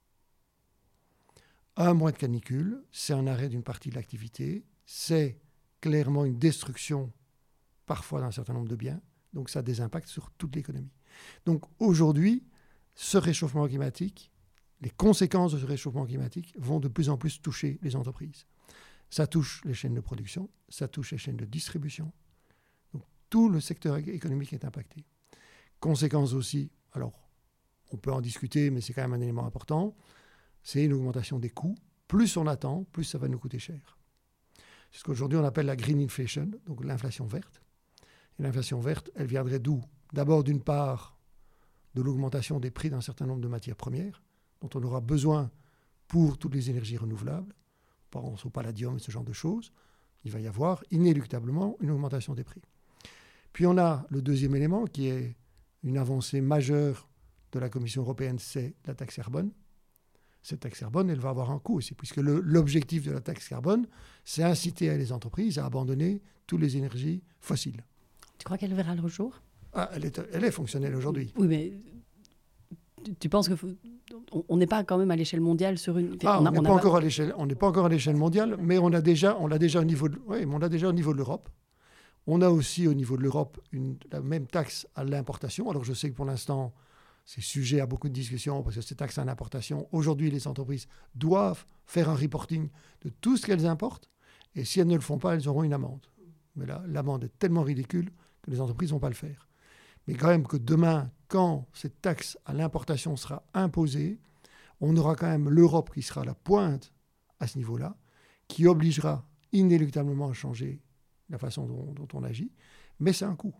Un mois de canicule, c'est un arrêt d'une partie de l'activité, c'est clairement une destruction parfois d'un certain nombre de biens, donc ça a des impacts sur toute l'économie. Donc aujourd'hui, ce réchauffement climatique, les conséquences de ce réchauffement climatique vont de plus en plus toucher les entreprises. Ça touche les chaînes de production, ça touche les chaînes de distribution. Donc tout le secteur économique est impacté. Conséquence aussi, alors on peut en discuter, mais c'est quand même un élément important, c'est une augmentation des coûts. Plus on attend, plus ça va nous coûter cher. C'est ce qu'aujourd'hui on appelle la green inflation, donc l'inflation verte. Et l'inflation verte, elle viendrait d'où? D'abord, d'une part, de l'augmentation des prix d'un certain nombre de matières premières, dont on aura besoin pour toutes les énergies renouvelables. Pense au palladium et ce genre de choses. Il va y avoir inéluctablement une augmentation des prix. Puis on a le deuxième élément qui est une avancée majeure de la Commission européenne, c'est la taxe carbone. Cette taxe carbone, elle va avoir un coût aussi, puisque le, l'objectif de la taxe carbone, c'est inciter les entreprises à abandonner toutes les énergies fossiles. Tu crois qu'elle verra le jour? Ah, elle est, elle est fonctionnelle aujourd'hui. Oui, mais tu, tu penses que faut, on n'est pas quand même à l'échelle mondiale sur une... Ah, on n'est pas, encore à l'échelle, on n'est pas encore à l'échelle mondiale, mais on a déjà, on l'a déjà au niveau de, oui, mais on l'a déjà au niveau de l'Europe. On a aussi au niveau de l'Europe une, la même taxe à l'importation. Alors je sais que pour l'instant, c'est sujet à beaucoup de discussions parce que ces taxes à l'importation, aujourd'hui, les entreprises doivent faire un reporting de tout ce qu'elles importent. Et si elles ne le font pas, elles auront une amende. Mais là, l'amende est tellement ridicule que les entreprises ne vont pas le faire. Mais quand même que demain, quand cette taxe à l'importation sera imposée, on aura quand même l'Europe qui sera à la pointe à ce niveau-là, qui obligera inéluctablement à changer la façon dont, dont on agit, mais c'est un coût.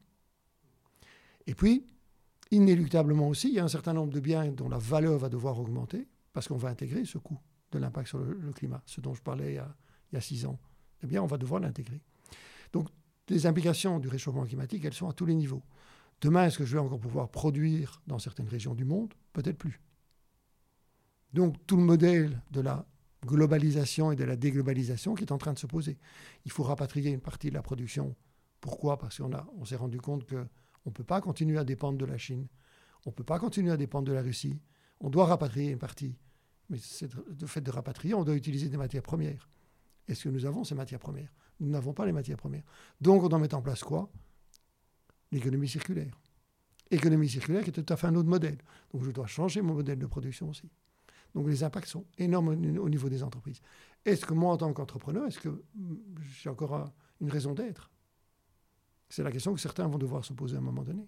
Et puis, inéluctablement aussi, il y a un certain nombre de biens dont la valeur va devoir augmenter, parce qu'on va intégrer ce coût de l'impact sur le, le climat, ce dont je parlais il y a, il y a six ans. Eh bien, on va devoir l'intégrer. Donc, les implications du réchauffement climatique, elles sont à tous les niveaux. Demain, est-ce que je vais encore pouvoir produire dans certaines régions du monde? Peut-être plus. Donc, tout le modèle de la globalisation et de la déglobalisation qui est en train de se poser. Il faut rapatrier une partie de la production. Pourquoi? Parce qu'on a, on s'est rendu compte qu'on ne peut pas continuer à dépendre de la Chine. On ne peut pas continuer à dépendre de la Russie. On doit rapatrier une partie. Mais c'est le fait de rapatrier, on doit utiliser des matières premières. Est-ce que nous avons ces matières premières? Nous n'avons pas les matières premières. Donc, on doit mettre en place quoi? L'économie circulaire. Économie circulaire qui est tout à fait un autre modèle. Donc, je dois changer mon modèle de production aussi. Donc, les impacts sont énormes au niveau des entreprises. Est-ce que moi, en tant qu'entrepreneur, est-ce que j'ai encore une raison d'être? C'est la question que certains vont devoir se poser à un moment donné.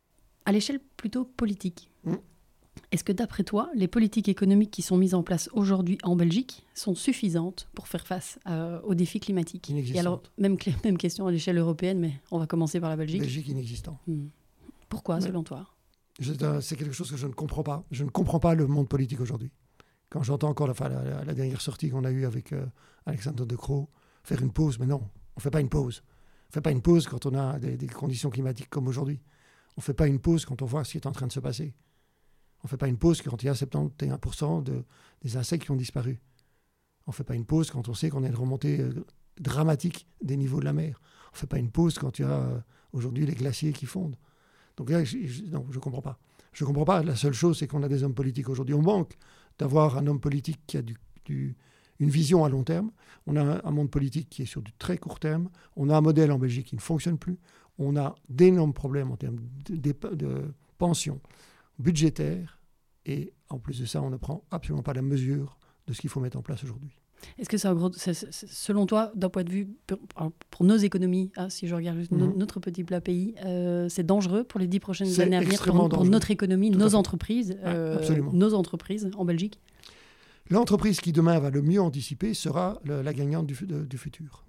À l'échelle plutôt politique, mmh. Est-ce que d'après toi, les politiques économiques qui sont mises en place aujourd'hui en Belgique sont suffisantes pour faire face euh, aux défis climatiques? Inexistantes. Et alors, même, même question à l'échelle européenne, mais on va commencer par la Belgique. Belgique inexistant. Mmh. Pourquoi, mais, selon toi? je, C'est quelque chose que je ne comprends pas. Je ne comprends pas le monde politique aujourd'hui. Quand j'entends encore la, la, la, la dernière sortie qu'on a eue avec euh, Alexander De Croo, faire une pause, mais non, on ne fait pas une pause. On ne fait pas une pause quand on a des, des conditions climatiques comme aujourd'hui. On ne fait pas une pause quand on voit ce qui est en train de se passer. On ne fait pas une pause quand il y a soixante et onze pour cent de, des insectes qui ont disparu. On ne fait pas une pause quand on sait qu'on a une remontée euh, dramatique des niveaux de la mer. On ne fait pas une pause quand il y a euh, aujourd'hui les glaciers qui fondent. Donc là, je, je, non, je ne comprends pas. Je ne comprends pas. La seule chose, c'est qu'on a des hommes politiques aujourd'hui. On manque d'avoir un homme politique qui a du, du, une vision à long terme. On a un, un monde politique qui est sur du très court terme. On a un modèle en Belgique qui ne fonctionne plus. On a d'énormes problèmes en termes de, de, de, de pension budgétaire, et en plus de ça, on ne prend absolument pas la mesure de ce qu'il faut mettre en place aujourd'hui. Est-ce que c'est, en gros, c'est, c'est, selon toi, d'un point de vue pour, pour nos économies, hein, si je regarde juste mm-hmm. notre petit plat pays, euh, c'est dangereux pour les dix prochaines c'est années à venir pour, pour notre économie, Tout nos entreprises, euh, nos entreprises en Belgique? L'entreprise qui demain va le mieux anticiper sera le, la gagnante du, de, du futur.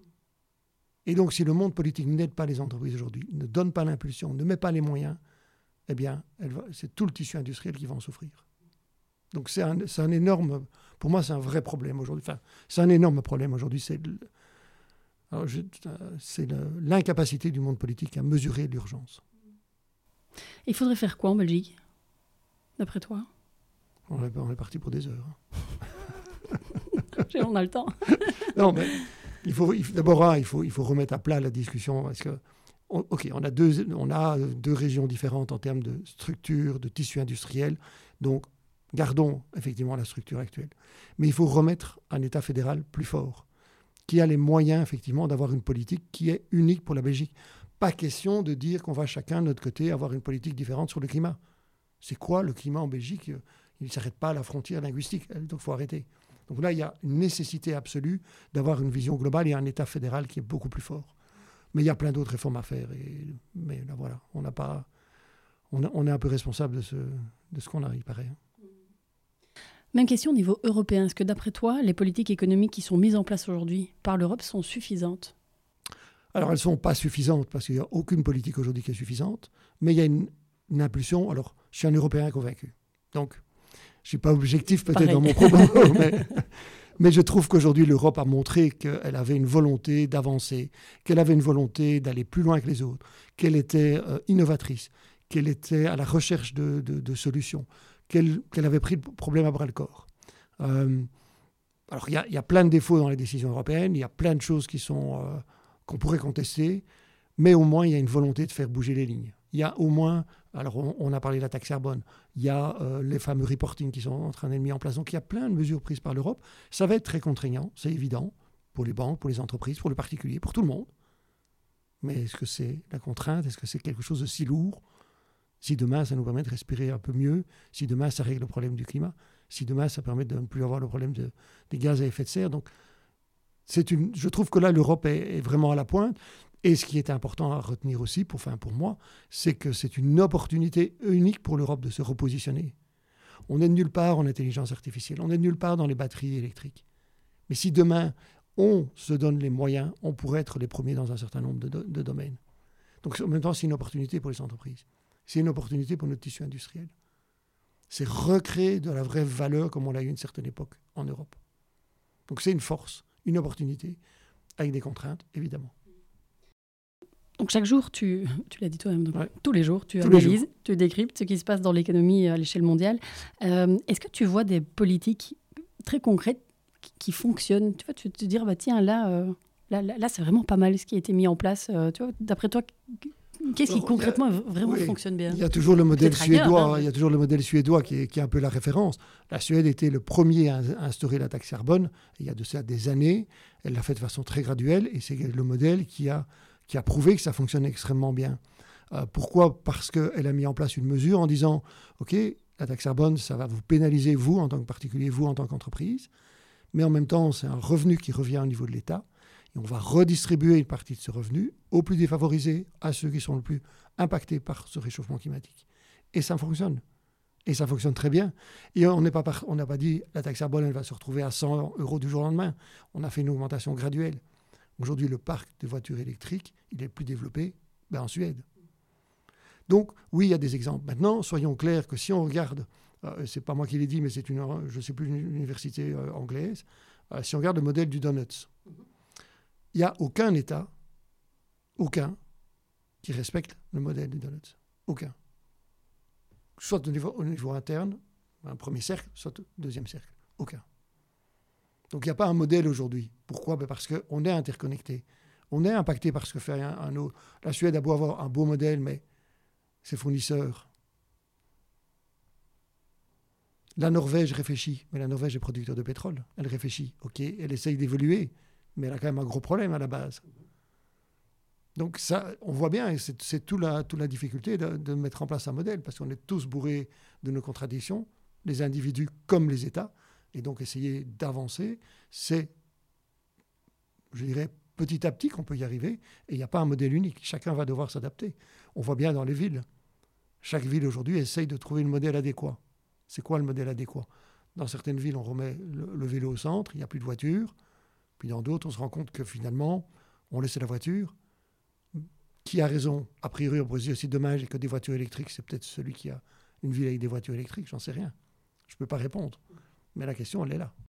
Et donc, si le monde politique n'aide pas les entreprises aujourd'hui, ne donne pas l'impulsion, ne met pas les moyens, eh bien, elle va, c'est tout le tissu industriel qui va en souffrir. Donc c'est un, c'est un énorme, pour moi c'est un vrai problème aujourd'hui. Enfin, c'est un énorme problème aujourd'hui. C'est, le, alors je, c'est le, l'incapacité du monde politique à mesurer l'urgence. Il faudrait faire quoi en Belgique, d'après toi? On est, on est parti pour des heures. On a le temps. Non, mais il faut, il, d'abord, hein, il, faut, il faut remettre à plat la discussion. Parce que, on, OK, on a, deux, on a deux régions différentes en termes de structure, de tissu industriel. Donc, gardons effectivement la structure actuelle. Mais il faut remettre un État fédéral plus fort, qui a les moyens, effectivement, d'avoir une politique qui est unique pour la Belgique. Pas question de dire qu'on va chacun de notre côté avoir une politique différente sur le climat. C'est quoi le climat en Belgique? Il ne s'arrête pas à la frontière linguistique. Donc, il faut arrêter. Donc là, il y a une nécessité absolue d'avoir une vision globale et un État fédéral qui est beaucoup plus fort. Mais il y a plein d'autres réformes à faire. Et, mais là, voilà, on n'a pas, on, a, on est un peu responsable de ce, de ce qu'on a, il paraît. Même question au niveau européen. Est-ce que d'après toi, les politiques économiques qui sont mises en place aujourd'hui par l'Europe sont suffisantes? Alors, elles ne sont pas suffisantes parce qu'il n'y a aucune politique aujourd'hui qui est suffisante. Mais il y a une, une impulsion. Alors, je suis un Européen convaincu. Donc, je ne suis pas objectif peut-être Pareil. Dans mon propos, mais, mais je trouve qu'aujourd'hui, l'Europe a montré qu'elle avait une volonté d'avancer, qu'elle avait une volonté d'aller plus loin que les autres, qu'elle était euh, innovatrice, qu'elle était à la recherche de, de, de solutions, qu'elle, qu'elle avait pris le problème à bras-le-corps. Euh, alors, il y, y a plein de défauts dans les décisions européennes, il y a plein de choses qui sont, euh, qu'on pourrait contester, mais au moins, il y a une volonté de faire bouger les lignes. Il y a au moins, alors on, on a parlé de la taxe carbone, il y a euh, les fameux reporting qui sont en train d'être mis en place. Donc il y a plein de mesures prises par l'Europe. Ça va être très contraignant, c'est évident, pour les banques, pour les entreprises, pour le particulier, pour tout le monde. Mais est-ce que c'est la contrainte? Est-ce que c'est quelque chose de si lourd? Si demain, ça nous permet de respirer un peu mieux, si demain, ça règle le problème du climat, si demain, ça permet de ne plus avoir le problème de, des gaz à effet de serre. Donc, c'est une, je trouve que là, l'Europe est, est vraiment à la pointe. Et ce qui est important à retenir aussi, pour, enfin pour moi, c'est que c'est une opportunité unique pour l'Europe de se repositionner. On n'est nulle part en intelligence artificielle, on n'est nulle part dans les batteries électriques. Mais si demain, on se donne les moyens, on pourrait être les premiers dans un certain nombre de, do- de domaines. Donc en même temps, c'est une opportunité pour les entreprises. C'est une opportunité pour notre tissu industriel. C'est recréer de la vraie valeur comme on l'a eu à une certaine époque en Europe. Donc c'est une force, une opportunité, avec des contraintes, évidemment. Donc chaque jour, tu, tu l'as dit toi-même, donc, ouais. tous les jours, tu tous analyses, jours. tu décryptes ce qui se passe dans l'économie à l'échelle mondiale. Euh, est-ce que tu vois des politiques très concrètes qui, qui fonctionnent? Tu vois, tu te dire, bah, tiens, là, euh, là, là, là, c'est vraiment pas mal ce qui a été mis en place. Euh, tu vois, d'après toi, qu'est-ce qui Alors, concrètement a, vraiment oui, fonctionne bien? Il y a toujours le modèle suédois, ailleurs, hein, il y a toujours le modèle suédois qui est, qui est un peu la référence. La Suède était le premier à instaurer la taxe carbone. Il y a de ça des années. Elle l'a fait de façon très graduelle et c'est le modèle qui a qui a prouvé que ça fonctionne extrêmement bien. Euh, pourquoi? Parce qu'elle a mis en place une mesure en disant « Ok, la taxe carbone, ça va vous pénaliser, vous, en tant que particulier, vous, en tant qu'entreprise, mais en même temps, c'est un revenu qui revient au niveau de l'État, et on va redistribuer une partie de ce revenu aux plus défavorisés, à ceux qui sont le plus impactés par ce réchauffement climatique. » Et ça fonctionne. Et ça fonctionne très bien. Et on n'a pas, par... on n'a pas dit la taxe carbone, elle va se retrouver à cent euros du jour au lendemain. On a fait une augmentation graduelle. Aujourd'hui, le parc de voitures électriques, il est plus développé ben, en Suède. Donc, oui, il y a des exemples. Maintenant, soyons clairs que si on regarde, euh, c'est pas moi qui l'ai dit, mais c'est une, je ne sais plus, une université euh, anglaise, euh, si on regarde le modèle du Donuts, il n'y a aucun État, aucun, qui respecte le modèle du Donuts. Aucun. Soit au niveau, au niveau interne, un premier cercle, soit au deuxième cercle. Aucun. Donc, il n'y a pas un modèle aujourd'hui. Pourquoi? Ben parce qu'on est interconnecté. On est impacté par ce que fait un, un autre. La Suède a beau avoir un beau modèle, mais ses fournisseurs. La Norvège réfléchit, mais la Norvège est producteur de pétrole. Elle réfléchit, ok, elle essaye d'évoluer, mais elle a quand même un gros problème à la base. Donc, ça, on voit bien, et c'est, c'est toute la, toute la difficulté de, de mettre en place un modèle, parce qu'on est tous bourrés de nos contradictions, les individus comme les États. Et donc, essayer d'avancer, c'est, je dirais, petit à petit qu'on peut y arriver. Et il n'y a pas un modèle unique. Chacun va devoir s'adapter. On voit bien dans les villes. Chaque ville, aujourd'hui, essaye de trouver le modèle adéquat. C'est quoi le modèle adéquat? Dans certaines villes, on remet le, le vélo au centre, il n'y a plus de voitures. Puis dans d'autres, on se rend compte que finalement, on laisse la voiture. Qui a raison? A priori, on pourrait se dire, c'est dommage et que des voitures électriques, c'est peut-être celui qui a une ville avec des voitures électriques. J'en sais rien. Je ne peux pas répondre. Mais la question, elle est là.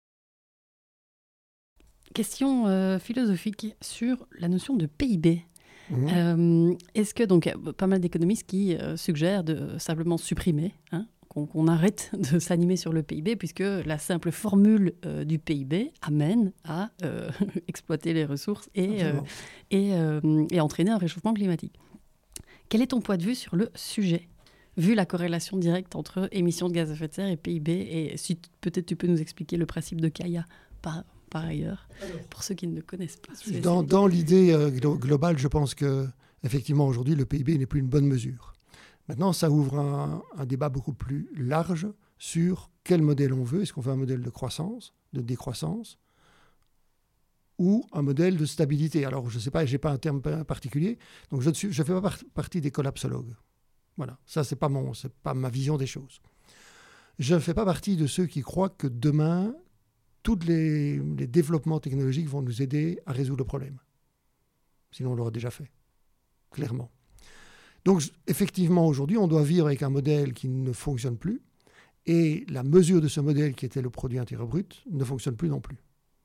Question euh, philosophique sur la notion de P I B. Mmh. Euh, est-ce que, donc, il y a pas mal d'économistes qui euh, suggèrent de simplement supprimer, hein, qu'on, qu'on arrête de s'animer sur le P I B, puisque la simple formule euh, du P I B amène à euh, exploiter les ressources et, euh, et, euh, et entraîner un réchauffement climatique. Quel est ton point de vue sur le sujet, vu la corrélation directe entre émissions de gaz à effet de serre et P I B? Et si t- peut-être tu peux nous expliquer le principe de Kaya par, par ailleurs, pour ceux qui ne le connaissent pas. Dans, dans l'idée euh, glo- globale, je pense qu'effectivement, aujourd'hui, le P I B n'est plus une bonne mesure. Maintenant, ça ouvre un, un débat beaucoup plus large sur quel modèle on veut. Est-ce qu'on veut un modèle de croissance, de décroissance, ou un modèle de stabilité? Alors, je ne sais pas, je n'ai pas un terme particulier, donc je ne suis, je fais pas par- partie des collapsologues. Voilà, ça, ce n'est pas, mon, c'est pas ma vision des choses. Je ne fais pas partie de ceux qui croient que demain, tous les, les développements technologiques vont nous aider à résoudre le problème. Sinon, on l'aurait déjà fait, clairement. Donc, effectivement, aujourd'hui, on doit vivre avec un modèle qui ne fonctionne plus, et la mesure de ce modèle, qui était le produit intérieur brut, ne fonctionne plus non plus.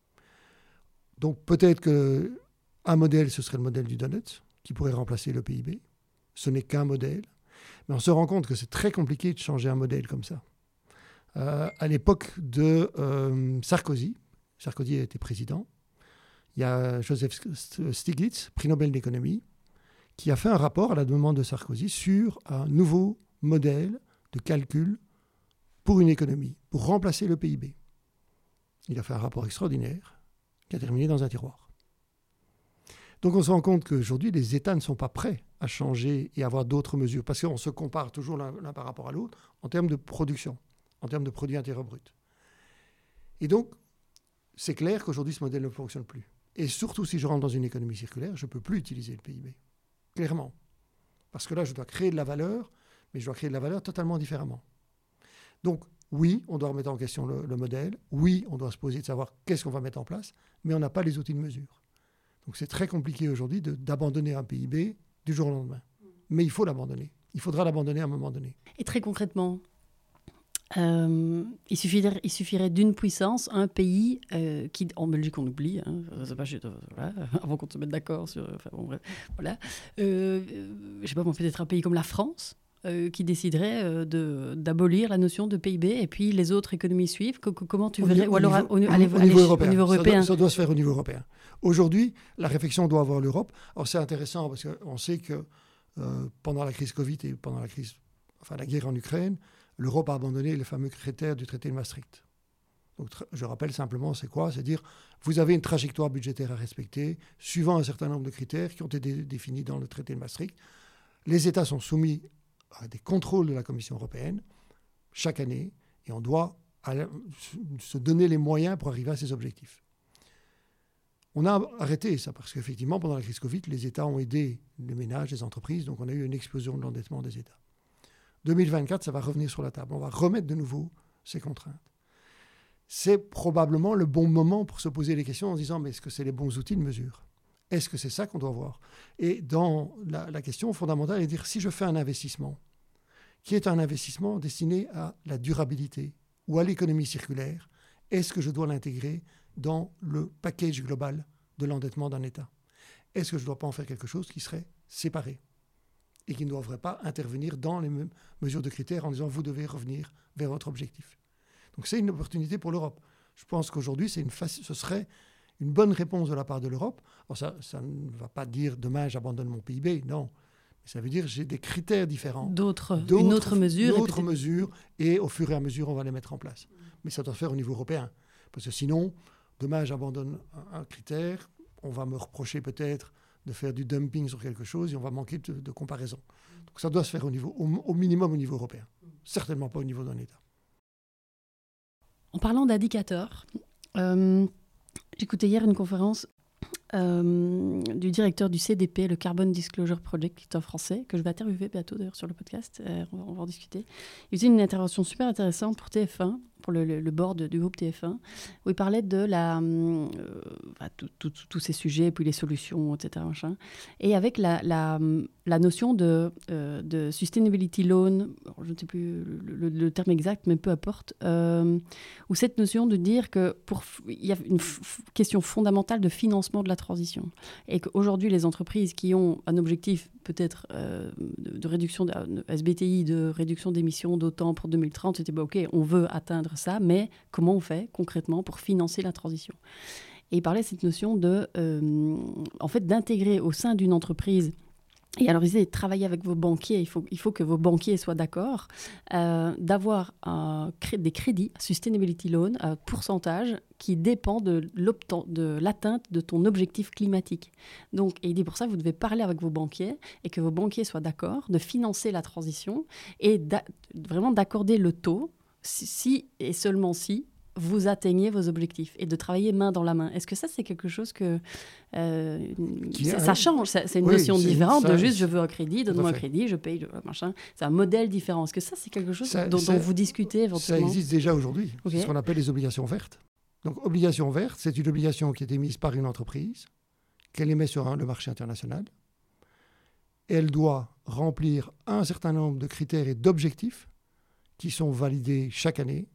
Donc, peut-être qu'un modèle, ce serait le modèle du donut, qui pourrait remplacer le P I B. Ce n'est qu'un modèle. Mais on se rend compte que c'est très compliqué de changer un modèle comme ça. Euh, à l'époque de euh, Sarkozy, Sarkozy a été président, il y a Joseph Stiglitz, prix Nobel d'économie, qui a fait un rapport à la demande de Sarkozy sur un nouveau modèle de calcul pour une économie, pour remplacer le P I B. Il a fait un rapport extraordinaire qui a terminé dans un tiroir. Donc on se rend compte qu'aujourd'hui, les États ne sont pas prêts à changer et à avoir d'autres mesures, parce qu'on se compare toujours l'un, l'un par rapport à l'autre en termes de production, en termes de produit intérieur brut. Et donc, c'est clair qu'aujourd'hui, ce modèle ne fonctionne plus. Et surtout, si je rentre dans une économie circulaire, je ne peux plus utiliser le P I B. Clairement. Parce que là, je dois créer de la valeur, mais je dois créer de la valeur totalement différemment. Donc, oui, on doit remettre en question le, le modèle. Oui, on doit se poser de savoir qu'est-ce qu'on va mettre en place, mais on n'a pas les outils de mesure. Donc, c'est très compliqué aujourd'hui de, d'abandonner un P I B du jour au lendemain. Mais il faut l'abandonner. Il faudra l'abandonner à un moment donné. Et très concrètement, Euh, il, suffirait, il suffirait d'une puissance, un pays euh, qui, en Belgique, on oublie, hein, c'est pas, je, voilà, avant qu'on se mette d'accord sur, enfin bon, bref, voilà. Euh, je sais pas, peut-être un pays comme la France euh, qui déciderait euh, de, d'abolir la notion de P I B, et puis les autres économies suivent. Co- comment tu verrais, au ou alors niveau, au, au, au, allez, au, allez, niveau européen. au niveau européen. Ça doit, ça doit se faire au niveau européen. Aujourd'hui, la réflexion doit avoir l'Europe. Alors c'est intéressant parce qu'on sait que euh, pendant la crise Covid et pendant la crise, enfin la guerre en Ukraine, l'Europe a abandonné les fameux critères du traité de Maastricht. Donc, je rappelle simplement, c'est quoi? C'est dire, vous avez une trajectoire budgétaire à respecter, suivant un certain nombre de critères qui ont été dé- définis dans le traité de Maastricht. Les États sont soumis à des contrôles de la Commission européenne chaque année, et on doit aller, se donner les moyens pour arriver à ces objectifs. On a arrêté ça, parce qu'effectivement, pendant la crise Covid, les États ont aidé les ménages, les entreprises, donc on a eu une explosion de l'endettement des États. deux mille vingt-quatre, ça va revenir sur la table. On va remettre de nouveau ces contraintes. C'est probablement le bon moment pour se poser les questions en se disant, mais est-ce que c'est les bons outils de mesure? Est-ce que c'est ça qu'on doit voir? Et dans la, la question fondamentale, est de dire, si je fais un investissement, qui est un investissement destiné à la durabilité ou à l'économie circulaire, est-ce que je dois l'intégrer dans le package global de l'endettement d'un État? Est-ce que je ne dois pas en faire quelque chose qui serait séparé et qui ne devrait pas intervenir dans les mêmes mesures de critères en disant « vous devez revenir vers votre objectif ». Donc c'est une opportunité pour l'Europe. Je pense qu'aujourd'hui, c'est une faci- ce serait une bonne réponse de la part de l'Europe. Alors ça, ça ne va pas dire « demain, j'abandonne mon P I B », non. Mais ça veut dire j'ai des critères différents. D'autres, d'autres une autre mesure. Une autre mesure, et au fur et à mesure, on va les mettre en place. Mais ça doit se faire au niveau européen. Parce que sinon, demain, j'abandonne un, un critère, on va me reprocher peut-être de faire du dumping sur quelque chose et on va manquer de, de comparaison. Donc ça doit se faire au, niveau, au, au minimum au niveau européen. Certainement pas au niveau d'un État. En parlant d'indicateurs, euh, j'écoutais hier une conférence euh, du directeur du C D P, le Carbon Disclosure Project, qui est un Français, que je vais interviewer bientôt d'ailleurs sur le podcast, euh, on, va, on va en discuter. Il faisait une intervention super intéressante pour T F un pour le, le, le board du groupe T F un, où il parlait de la, euh, bah, tous ces sujets, puis les solutions, et cetera. Machin. Et avec la, la, la notion de, euh, de sustainability loan, je ne sais plus le, le, le terme exact, mais peu importe, euh, où cette notion de dire que pour, il y a une f- question fondamentale de financement de la transition. Et qu'aujourd'hui, les entreprises qui ont un objectif peut-être euh, de, de réduction de, de S B T I, de réduction d'émissions d'autant pour deux mille trente, c'était bah, OK, on veut atteindre ça, mais comment on fait concrètement pour financer la transition ? Et il parlait de cette notion de, euh, en fait, d'intégrer au sein d'une entreprise. Et alors, il disait, travailler avec vos banquiers, il faut, il faut que vos banquiers soient d'accord, euh, d'avoir un, des crédits, sustainability loan, un pourcentage qui dépend de, de l'atteinte de ton objectif climatique. Donc, et il dit, pour ça, vous devez parler avec vos banquiers et que vos banquiers soient d'accord de financer la transition et d'a, vraiment d'accorder le taux si, si et seulement si vous atteignez vos objectifs et de travailler main dans la main. Est-ce que ça, c'est quelque chose que... Euh, ça, ça change, ça, c'est une oui, notion c'est, différente ça, de juste je veux un crédit, donne-moi un crédit, je paye, machin. C'est un modèle différent. Est-ce que ça, c'est quelque chose ça, dont, ça, dont vous discutez éventuellement ? Ça existe déjà aujourd'hui. Okay. C'est ce qu'on appelle les obligations vertes. Donc, obligation verte, c'est une obligation qui est émise par une entreprise, qu'elle émet sur un, le marché international. Elle doit remplir un certain nombre de critères et d'objectifs qui sont validés chaque année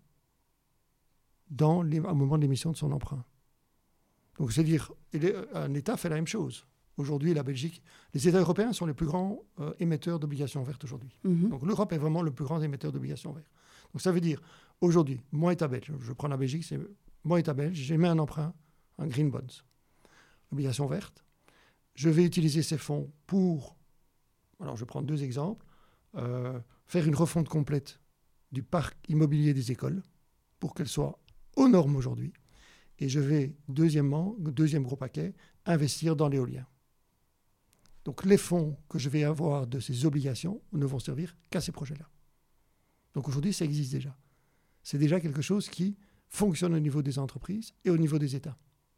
dans les, au moment de l'émission de son emprunt. Donc, c'est-à-dire, un État fait la même chose. Aujourd'hui, la Belgique, les États européens sont les plus grands euh, émetteurs d'obligations vertes aujourd'hui. Mm-hmm. Donc, l'Europe est vraiment le plus grand émetteur d'obligations vertes. Donc, ça veut dire, aujourd'hui, moi, État belge, je prends la Belgique, c'est moi, État belge, j'émets un emprunt, un green bonds, obligation verte. Je vais utiliser ces fonds pour, alors je prends deux exemples, euh, faire une refonte complète du parc immobilier des écoles pour qu'elle soit aux normes aujourd'hui. Et je vais, deuxièmement, deuxième gros paquet, investir dans l'éolien. Donc les fonds que je vais avoir de ces obligations ne vont servir qu'à ces projets-là. Donc aujourd'hui, ça existe déjà. C'est déjà quelque chose qui fonctionne au niveau des entreprises et au niveau des États.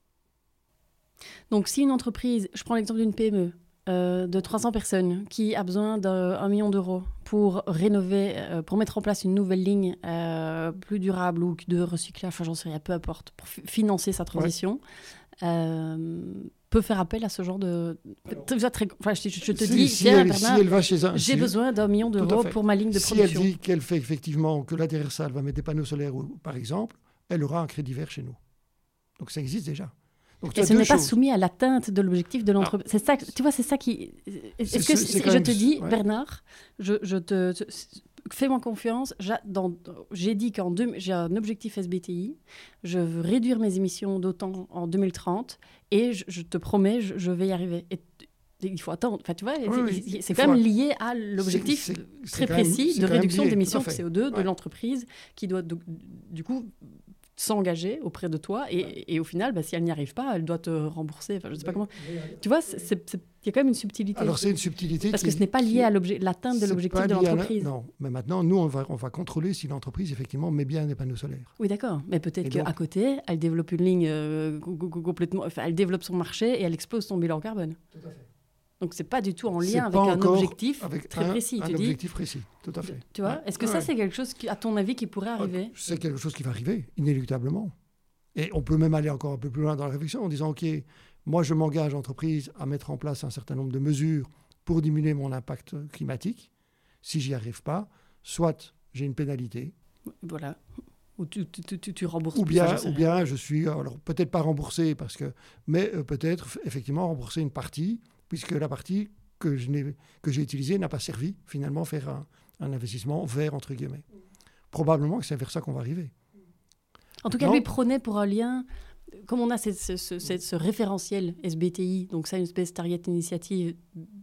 Donc si une entreprise, je prends l'exemple d'une P M E, Euh, de trois cents personnes qui a besoin d'un million d'euros pour rénover, euh, pour mettre en place une nouvelle ligne euh, plus durable ou de recyclage, enfin j'en sais rien, peu importe, pour f- financer sa transition, ouais. euh, peut faire appel à ce genre de... Alors, très, enfin, je, je te si, dis, si tiens, elle, Bernard, si elle va chez un, j'ai si besoin d'un million d'euros pour ma ligne de si production. Si elle dit qu'elle fait effectivement, que la derrière ça, elle va mettre des panneaux solaires, ou, par exemple, elle aura un crédit vert chez nous. Donc ça existe déjà. Donc, et ce n'est choses. pas soumis à l'atteinte de l'objectif de l'entreprise. Ah. C'est ça, tu vois, c'est ça qui... Est-ce c'est, que c'est, c'est je te dis, ouais. Bernard, je, je te, te... Fais-moi confiance, j'ai, dans, j'ai dit qu'en deux, j'ai un objectif S B T I, je veux réduire mes émissions d'autant en deux mille trente, et je, je te promets, je, je vais y arriver. Et, il faut attendre. Enfin, tu vois, oui, c'est, oui. c'est quand même lié à l'objectif c'est, c'est, très c'est précis même, de réduction d'émissions de C O deux ouais. de l'entreprise qui doit, du, du coup... s'engager auprès de toi et, ouais. et au final, bah, si elle n'y arrive pas, elle doit te rembourser. Enfin, je ne sais pas comment. Tu vois, il y a quand même une subtilité. Alors, c'est une subtilité. Parce qui, que ce n'est pas lié qui, à l'atteinte de l'objectif de l'entreprise. La, non, mais maintenant, nous, on va, on va contrôler si l'entreprise, effectivement, met bien des panneaux solaires. Oui, d'accord. Mais peut-être qu'à côté, elle développe une ligne euh, complètement... Enfin, elle développe son marché et elle explose son bilan carbone. Tout à fait. Donc, ce n'est pas du tout en lien c'est avec un objectif avec très un, précis. Un tu objectif dis, précis, tout à fait. Tu vois, ouais. Est-ce que ouais. ça, c'est quelque chose, qui, à ton avis, qui pourrait arriver ? C'est quelque chose qui va arriver, inéluctablement. Et on peut même aller encore un peu plus loin dans la réflexion en disant, OK, moi, je m'engage, entreprise, à mettre en place un certain nombre de mesures pour diminuer mon impact climatique. Si j'y arrive pas, soit j'ai une pénalité. Voilà. Ou tu, tu, tu, tu rembourses. Ou bien, ça, ou bien je suis, alors peut-être pas remboursé, parce que, mais euh, peut-être effectivement rembourser une partie, puisque la partie que, je n'ai, que j'ai utilisée n'a pas servi finalement à faire un, un investissement vert, entre guillemets. Probablement que c'est vers ça qu'on va arriver. En tout cas, lui prônait pour un lien, comme on a ce, ce, ce, ce, ce référentiel S B T I, donc ça, une espèce de target initiative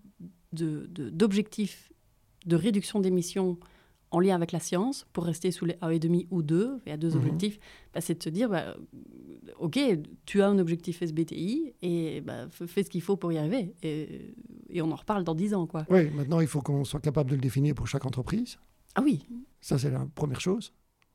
de, de, d'objectifs de réduction d'émissions en lien avec la science, pour rester sous les un virgule cinq ou deux, il y a deux mmh. objectifs, bah, c'est de se dire, bah, OK, tu as un objectif S B T I, et bah, fais ce qu'il faut pour y arriver. Et, et on en reparle dans dix ans, quoi. Oui, maintenant, il faut qu'on soit capable de le définir pour chaque entreprise. Ah oui. Ça, c'est la première chose.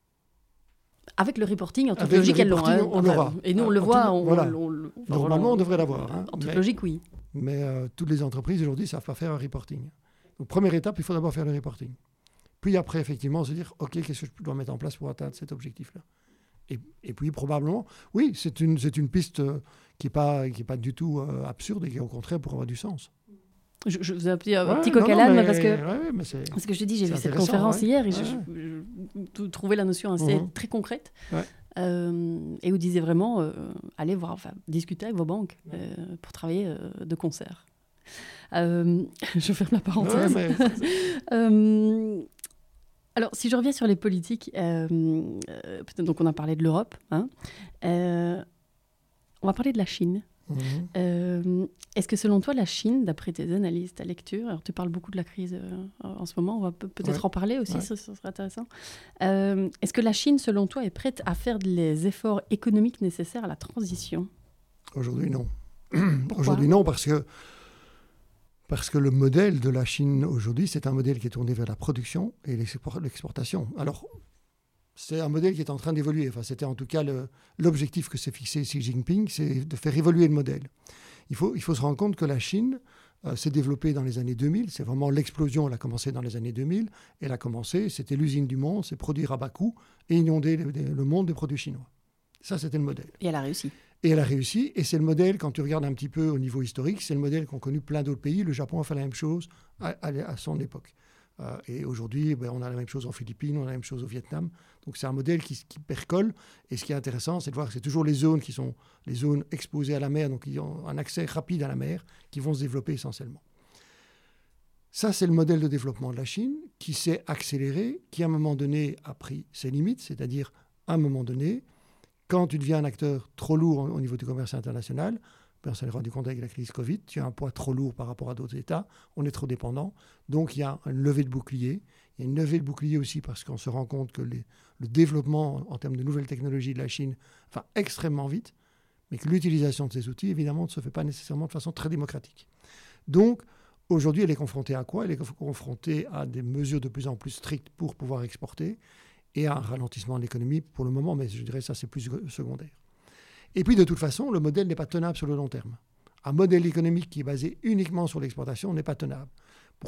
Avec le reporting, en toute Avec logique, elles l'ont. Hein. On l'aura. Et nous, on le voit. On, voilà. on, on, on, Normalement, on devrait l'avoir. Hein. En toute mais, logique, oui. Mais euh, toutes les entreprises, aujourd'hui, ne savent pas faire un reporting. Donc, première étape, il faut d'abord faire le reporting. Puis après, effectivement, se dire, OK, qu'est-ce que je dois mettre en place pour atteindre cet objectif-là? Et, et puis, probablement, oui, c'est une, c'est une piste euh, qui n'est pas, qui est pas du tout euh, absurde et qui, au contraire, pourrait avoir du sens. Je, je faisais un petit, un ouais, petit coq à l'âne, parce que, ouais, mais c'est, parce que je te dis, j'ai vu cette conférence ouais. hier et ouais. je, je, je trouvais la notion assez mmh. très concrète. Ouais. Euh, et vous disiez vraiment, euh, allez voir, enfin, discuter avec vos banques euh, pour travailler euh, de concert. Euh, je ferme la parenthèse. Ouais, mais... euh, alors, si je reviens sur les politiques, euh, euh, donc on a parlé de l'Europe, hein, euh, on va parler de la Chine. Mmh. Euh, est-ce que selon toi, la Chine, d'après tes analyses, ta lecture, alors tu parles beaucoup de la crise euh, en ce moment, on va pe- peut-être ouais. en parler aussi, ouais. ça, ça serait intéressant. Euh, est-ce que la Chine, selon toi, est prête à faire les efforts économiques nécessaires à la transition ? Aujourd'hui, non. Aujourd'hui, non, parce que, parce que le modèle de la Chine aujourd'hui, c'est un modèle qui est tourné vers la production et l'export- l'exportation. Alors, c'est un modèle qui est en train d'évoluer. Enfin, c'était en tout cas le, l'objectif que s'est fixé Xi Jinping, c'est de faire évoluer le modèle. Il faut, il faut se rendre compte que la Chine euh, s'est développée dans les années deux mille. C'est vraiment l'explosion. Elle a commencé dans les années deux mille. Elle a commencé, c'était l'usine du monde, c'est produire à bas coût et inonder le, le monde de produits chinois. Ça, c'était le modèle. Et elle a réussi. Et elle a réussi. Et c'est le modèle, quand tu regardes un petit peu au niveau historique, c'est le modèle qu'ont connu plein d'autres pays. Le Japon a fait la même chose à, à, à son époque. Euh, et aujourd'hui, ben, on a la même chose en Philippines, on a la même chose au Vietnam. Donc c'est un modèle qui, qui percole. Et ce qui est intéressant, c'est de voir que c'est toujours les zones qui sont les zones exposées à la mer, donc qui ont un accès rapide à la mer, qui vont se développer essentiellement. Ça, c'est le modèle de développement de la Chine qui s'est accéléré, qui à un moment donné a pris ses limites, c'est-à-dire à un moment donné, quand tu deviens un acteur trop lourd au niveau du commerce international, on s'est rendu compte avec la crise Covid, tu as un poids trop lourd par rapport à d'autres États, on est trop dépendant. Donc il y a une levée de bouclier. Il y a une levée de bouclier aussi parce qu'on se rend compte que les, le développement en termes de nouvelles technologies de la Chine va extrêmement vite, mais que l'utilisation de ces outils, évidemment, ne se fait pas nécessairement de façon très démocratique. Donc aujourd'hui, elle est confrontée à quoi ? Elle est confrontée à des mesures de plus en plus strictes pour pouvoir exporter et à un ralentissement de l'économie pour le moment, mais je dirais que ça, c'est plus secondaire. Et puis, de toute façon, le modèle n'est pas tenable sur le long terme. Un modèle économique qui est basé uniquement sur l'exportation n'est pas tenable. Pourquoi ?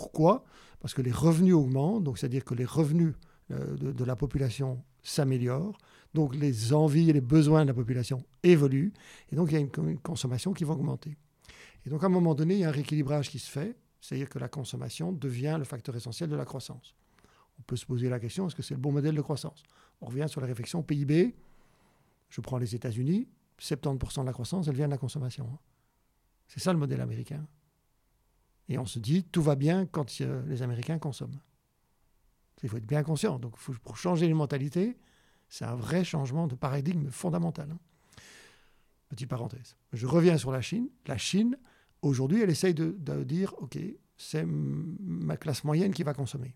Parce que les revenus augmentent, donc c'est-à-dire que les revenus euh, de, de la population s'améliorent, donc les envies et les besoins de la population évoluent, et donc il y a une, une consommation qui va augmenter. Et donc, à un moment donné, il y a un rééquilibrage qui se fait, c'est-à-dire que la consommation devient le facteur essentiel de la croissance. On peut se poser la question, est-ce que c'est le bon modèle de croissance ? On revient sur la réflexion P I B. Je prends les États-Unis. soixante-dix pour cent de la croissance, elle vient de la consommation. C'est ça le modèle américain. Et on se dit, tout va bien quand euh, les Américains consomment. Il faut être bien conscient. Donc, faut, pour changer les mentalités, c'est un vrai changement de paradigme fondamental. Hein. Petite parenthèse. Je reviens sur la Chine. La Chine, aujourd'hui, elle essaye de, de dire, OK, c'est m- ma classe moyenne qui va consommer.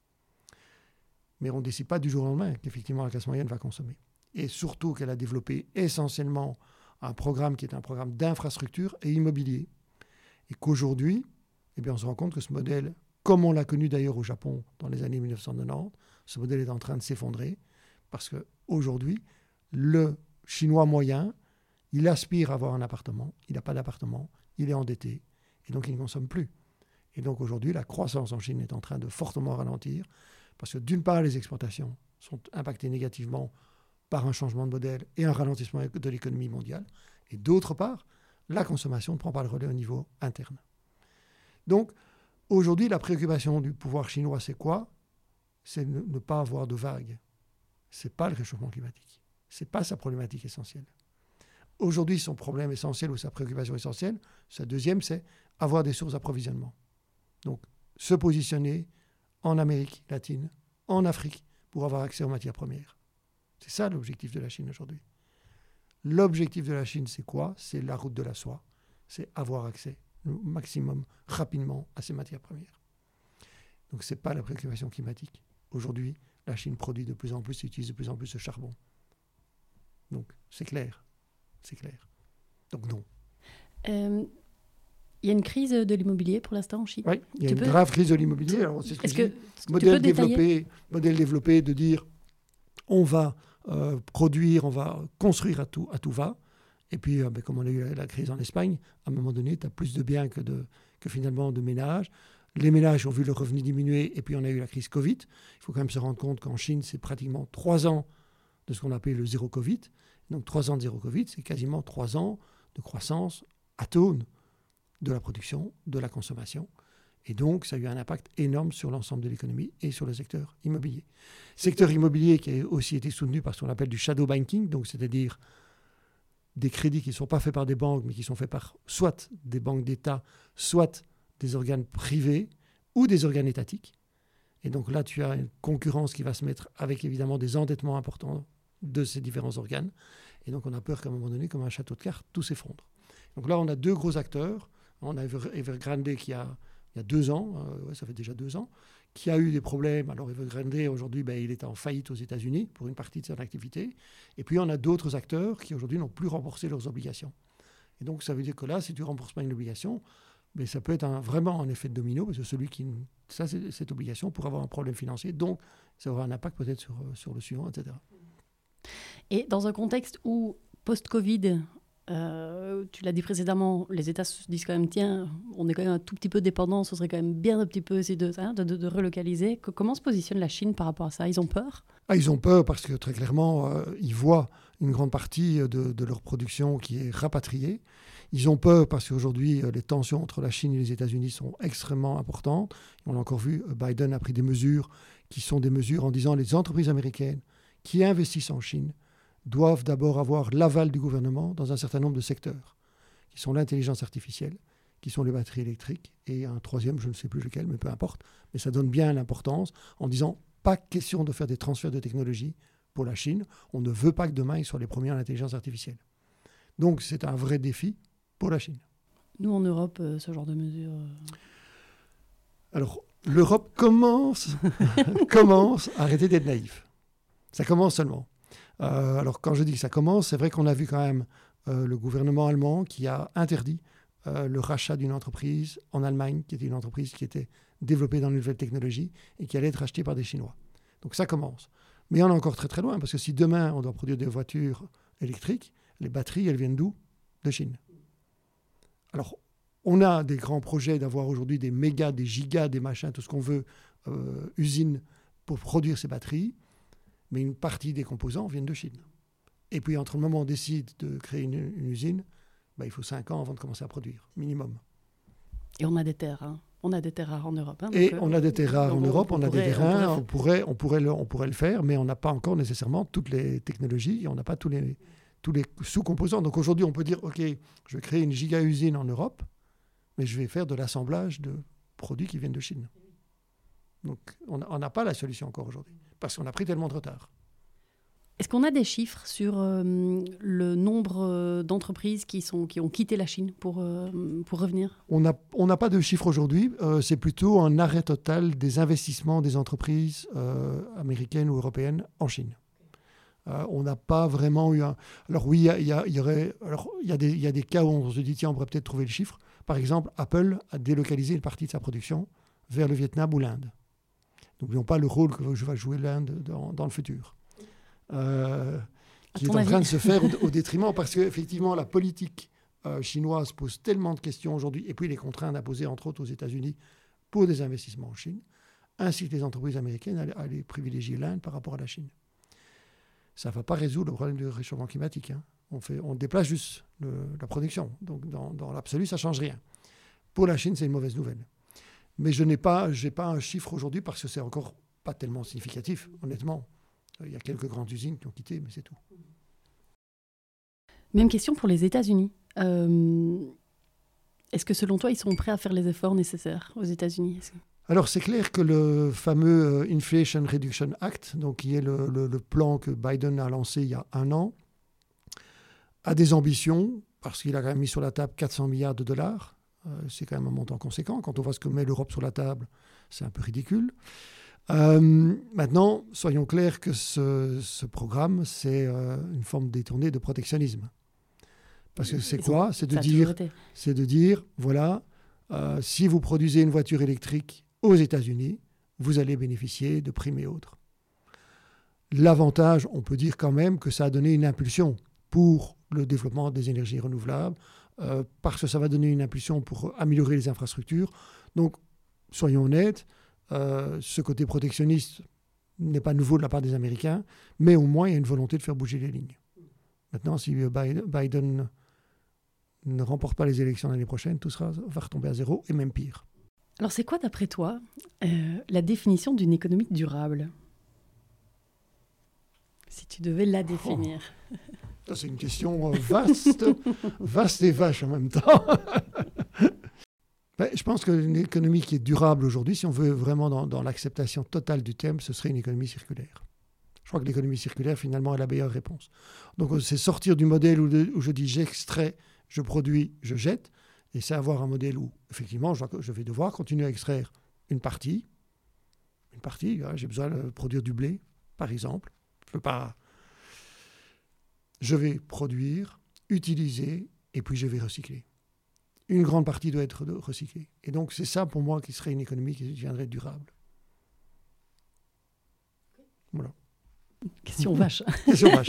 Mais on ne décide pas du jour au lendemain qu'effectivement la classe moyenne va consommer. Et surtout qu'elle a développé essentiellement un programme qui est un programme d'infrastructure et immobilier. Et qu'aujourd'hui, eh bien, on se rend compte que ce modèle, comme on l'a connu d'ailleurs au Japon dans les années dix-neuf cent quatre-vingt-dix, ce modèle est en train de s'effondrer parce qu'aujourd'hui, le Chinois moyen, il aspire à avoir un appartement, il n'a pas d'appartement, il est endetté et donc il ne consomme plus. Et donc aujourd'hui, la croissance en Chine est en train de fortement ralentir parce que d'une part, les exportations sont impactées négativement par un changement de modèle et un ralentissement de l'économie mondiale. Et d'autre part, la consommation ne prend pas le relais au niveau interne. Donc, aujourd'hui, la préoccupation du pouvoir chinois, c'est quoi ? C'est ne, ne pas avoir de vagues. Ce n'est pas le réchauffement climatique. Ce n'est pas sa problématique essentielle. Aujourd'hui, son problème essentiel ou sa préoccupation essentielle, sa deuxième, c'est avoir des sources d'approvisionnement. Donc, se positionner en Amérique latine, en Afrique, pour avoir accès aux matières premières. C'est ça l'objectif de la Chine aujourd'hui. L'objectif de la Chine, c'est quoi ? C'est la route de la soie. C'est avoir accès au maximum, rapidement, à ces matières premières. Donc, ce n'est pas la préoccupation climatique. Aujourd'hui, la Chine produit de plus en plus, utilise de plus en plus de charbon. Donc, c'est clair. C'est clair. Donc, non. Euh, il y a une crise de l'immobilier pour l'instant en Chine ? Oui, il y a tu une peux... grave crise de l'immobilier. Alors, c'est ce que Est-ce je que, dis. est-ce que Modèle tu peux développé, modèle développé de dire on va euh, produire, on va construire à tout, à tout va. Et puis, euh, ben, comme on a eu la, la crise en Espagne, à un moment donné, tu as plus de biens que, de, que finalement de ménages. Les ménages ont vu leurs revenus diminuer et puis on a eu la crise Covid. Il faut quand même se rendre compte qu'en Chine, c'est pratiquement trois ans de ce qu'on appelle le zéro Covid. Donc trois ans de zéro Covid, c'est quasiment trois ans de croissance atone de la production, de la consommation. Et donc, ça a eu un impact énorme sur l'ensemble de l'économie et sur le secteur immobilier. Secteur immobilier qui a aussi été soutenu par ce qu'on appelle du shadow banking, donc c'est-à-dire des crédits qui ne sont pas faits par des banques, mais qui sont faits par soit des banques d'État, soit des organes privés ou des organes étatiques. Et donc là, tu as une concurrence qui va se mettre avec évidemment des endettements importants de ces différents organes. Et donc, on a peur qu'à un moment donné, comme un château de cartes, tout s'effondre. Donc là, on a deux gros acteurs. On a Ever, Evergrande qui a, il y a deux ans, euh, ouais, ça fait déjà deux ans, qui a eu des problèmes. Alors Evergrande, aujourd'hui, ben, il est en faillite aux États-Unis pour une partie de son activité. Et puis, on a d'autres acteurs qui, aujourd'hui, n'ont plus remboursé leurs obligations. Et donc, ça veut dire que là, si tu ne rembourses pas une obligation, ben, ça peut être un, vraiment un effet de domino, parce que celui qui... Ça, c'est, cette obligation pourrait avoir un problème financier. Donc, ça aura un impact peut-être sur, sur le suivant, et cetera. Et dans un contexte où, post-Covid, euh, tu l'as dit précédemment, les États se disent quand même, tiens, on est quand même un tout petit peu dépendant, ce serait quand même bien un petit peu essayer de, hein, de, de, de relocaliser. Comment se positionne la Chine par rapport à ça? Ils ont peur? Ah, ils ont peur parce que très clairement, euh, ils voient une grande partie de, de leur production qui est rapatriée. Ils ont peur parce qu'aujourd'hui, les tensions entre la Chine et les États-Unis sont extrêmement importantes. On l'a encore vu, Biden a pris des mesures qui sont des mesures en disant les entreprises américaines qui investissent en Chine doivent d'abord avoir l'aval du gouvernement dans un certain nombre de secteurs, qui sont l'intelligence artificielle, qui sont les batteries électriques, et un troisième, je ne sais plus lequel, mais peu importe. Mais ça donne bien l'importance en disant, pas question de faire des transferts de technologie pour la Chine. On ne veut pas que demain, ils soient les premiers en intelligence artificielle. Donc, c'est un vrai défi pour la Chine. Nous, en Europe, euh, ce genre de mesures... Euh... Alors, l'Europe commence, commence à arrêter d'être naïf. Ça commence seulement. Euh, alors, quand je dis que ça commence, c'est vrai qu'on a vu quand même euh, le gouvernement allemand qui a interdit euh, le rachat d'une entreprise en Allemagne, qui était une entreprise qui était développée dans les nouvelles technologies et qui allait être rachetée par des Chinois. Donc, ça commence. Mais on est encore très très loin, parce que si demain, on doit produire des voitures électriques, les batteries, elles viennent d'où? De Chine. Alors, on a des grands projets d'avoir aujourd'hui des mégas, des gigas, des machins, tout ce qu'on veut, euh, usines pour produire ces batteries. Mais une partie des composants viennent de Chine. Et puis, entre le moment où on décide de créer une, une usine, ben, il faut cinq ans avant de commencer à produire, minimum. Et on a des terres, hein. On a des terres rares en Europe. Hein, Et euh, on a des terres rares en Europe, on, on, on a pourrait, des terrains, on pourrait, on, pourrait le, on pourrait le faire, mais on n'a pas encore nécessairement toutes les technologies, et on n'a pas tous les, tous les sous-composants. Donc aujourd'hui, on peut dire, OK, je vais créer une giga-usine en Europe, mais je vais faire de l'assemblage de produits qui viennent de Chine. Donc on n'a pas la solution encore aujourd'hui, parce qu'on a pris tellement de retard. Est-ce qu'on a des chiffres sur euh, le nombre euh, d'entreprises qui, sont, qui ont quitté la Chine pour, euh, pour revenir? On n'a on n'a pas de chiffres aujourd'hui. Euh, c'est plutôt un arrêt total des investissements des entreprises euh, américaines ou européennes en Chine. Euh, on n'a pas vraiment eu un... Alors oui, il y, y, y, aurait... y, y, y a des cas où on se dit, tiens, on pourrait peut-être trouver le chiffre. Par exemple, Apple a délocalisé une partie de sa production vers le Vietnam ou l'Inde. N'oublions pas le rôle que va jouer l'Inde dans, dans le futur. Euh, qui est en avis. train de se faire au, au détriment, parce qu'effectivement, la politique euh, chinoise pose tellement de questions aujourd'hui, et puis les contraintes imposées, entre autres, aux États-Unis pour des investissements en Chine, ainsi que les entreprises américaines à, à les privilégier l'Inde par rapport à la Chine. Ça ne va pas résoudre le problème du réchauffement climatique. Hein. On, fait, on déplace juste le, la production. Donc, dans, dans l'absolu, ça ne change rien. Pour la Chine, c'est une mauvaise nouvelle. Mais je n'ai pas, j'ai pas un chiffre aujourd'hui parce que c'est encore pas tellement significatif, honnêtement. Il y a quelques grandes usines qui ont quitté, mais c'est tout. Même question pour les États-Unis. Euh, est-ce que selon toi, ils sont prêts à faire les efforts nécessaires aux États-Unis? Est-ce que... Alors c'est clair que le fameux Inflation Reduction Act, donc qui est le, le, le plan que Biden a lancé il y a un an, a des ambitions, parce qu'il a quand même mis sur la table quatre cents milliards de dollars. Euh, c'est quand même un montant conséquent. Quand on voit ce que met l'Europe sur la table, c'est un peu ridicule. Euh, maintenant, soyons clairs que ce, ce programme, c'est euh, une forme détournée de protectionnisme. Parce que c'est quoi? C'est de, dire, c'est de dire, voilà, euh, si vous produisez une voiture électrique aux États-Unis, vous allez bénéficier de primes et autres. L'avantage, on peut dire quand même que ça a donné une impulsion pour le développement des énergies renouvelables, euh, parce que ça va donner une impulsion pour améliorer les infrastructures. Donc, soyons honnêtes, euh, ce côté protectionniste n'est pas nouveau de la part des Américains, mais au moins il y a une volonté de faire bouger les lignes. Maintenant, si Biden, Biden ne remporte pas les élections l'année prochaine, tout sera, va retomber à zéro, et même pire. Alors c'est quoi, d'après toi, euh, la définition d'une économie durable ? Si tu devais la définir. Oh. Ça, c'est une question vaste, vaste et vache en même temps. Ben, je pense qu'une économie qui est durable aujourd'hui, si on veut vraiment dans, dans l'acceptation totale du terme, ce serait une économie circulaire. Je crois que l'économie circulaire, finalement, est la meilleure réponse. Donc, c'est sortir du modèle où, où je dis j'extrais, je produis, je jette, et c'est avoir un modèle où, effectivement, je, je vais devoir continuer à extraire une partie. Une partie, hein, j'ai besoin de produire du blé, par exemple. Je ne peux pas... Je vais produire, utiliser, et puis je vais recycler. Une grande partie doit être recyclée. Et donc, c'est ça, pour moi, qui serait une économie qui deviendrait durable. Voilà. Question vache. Question vache.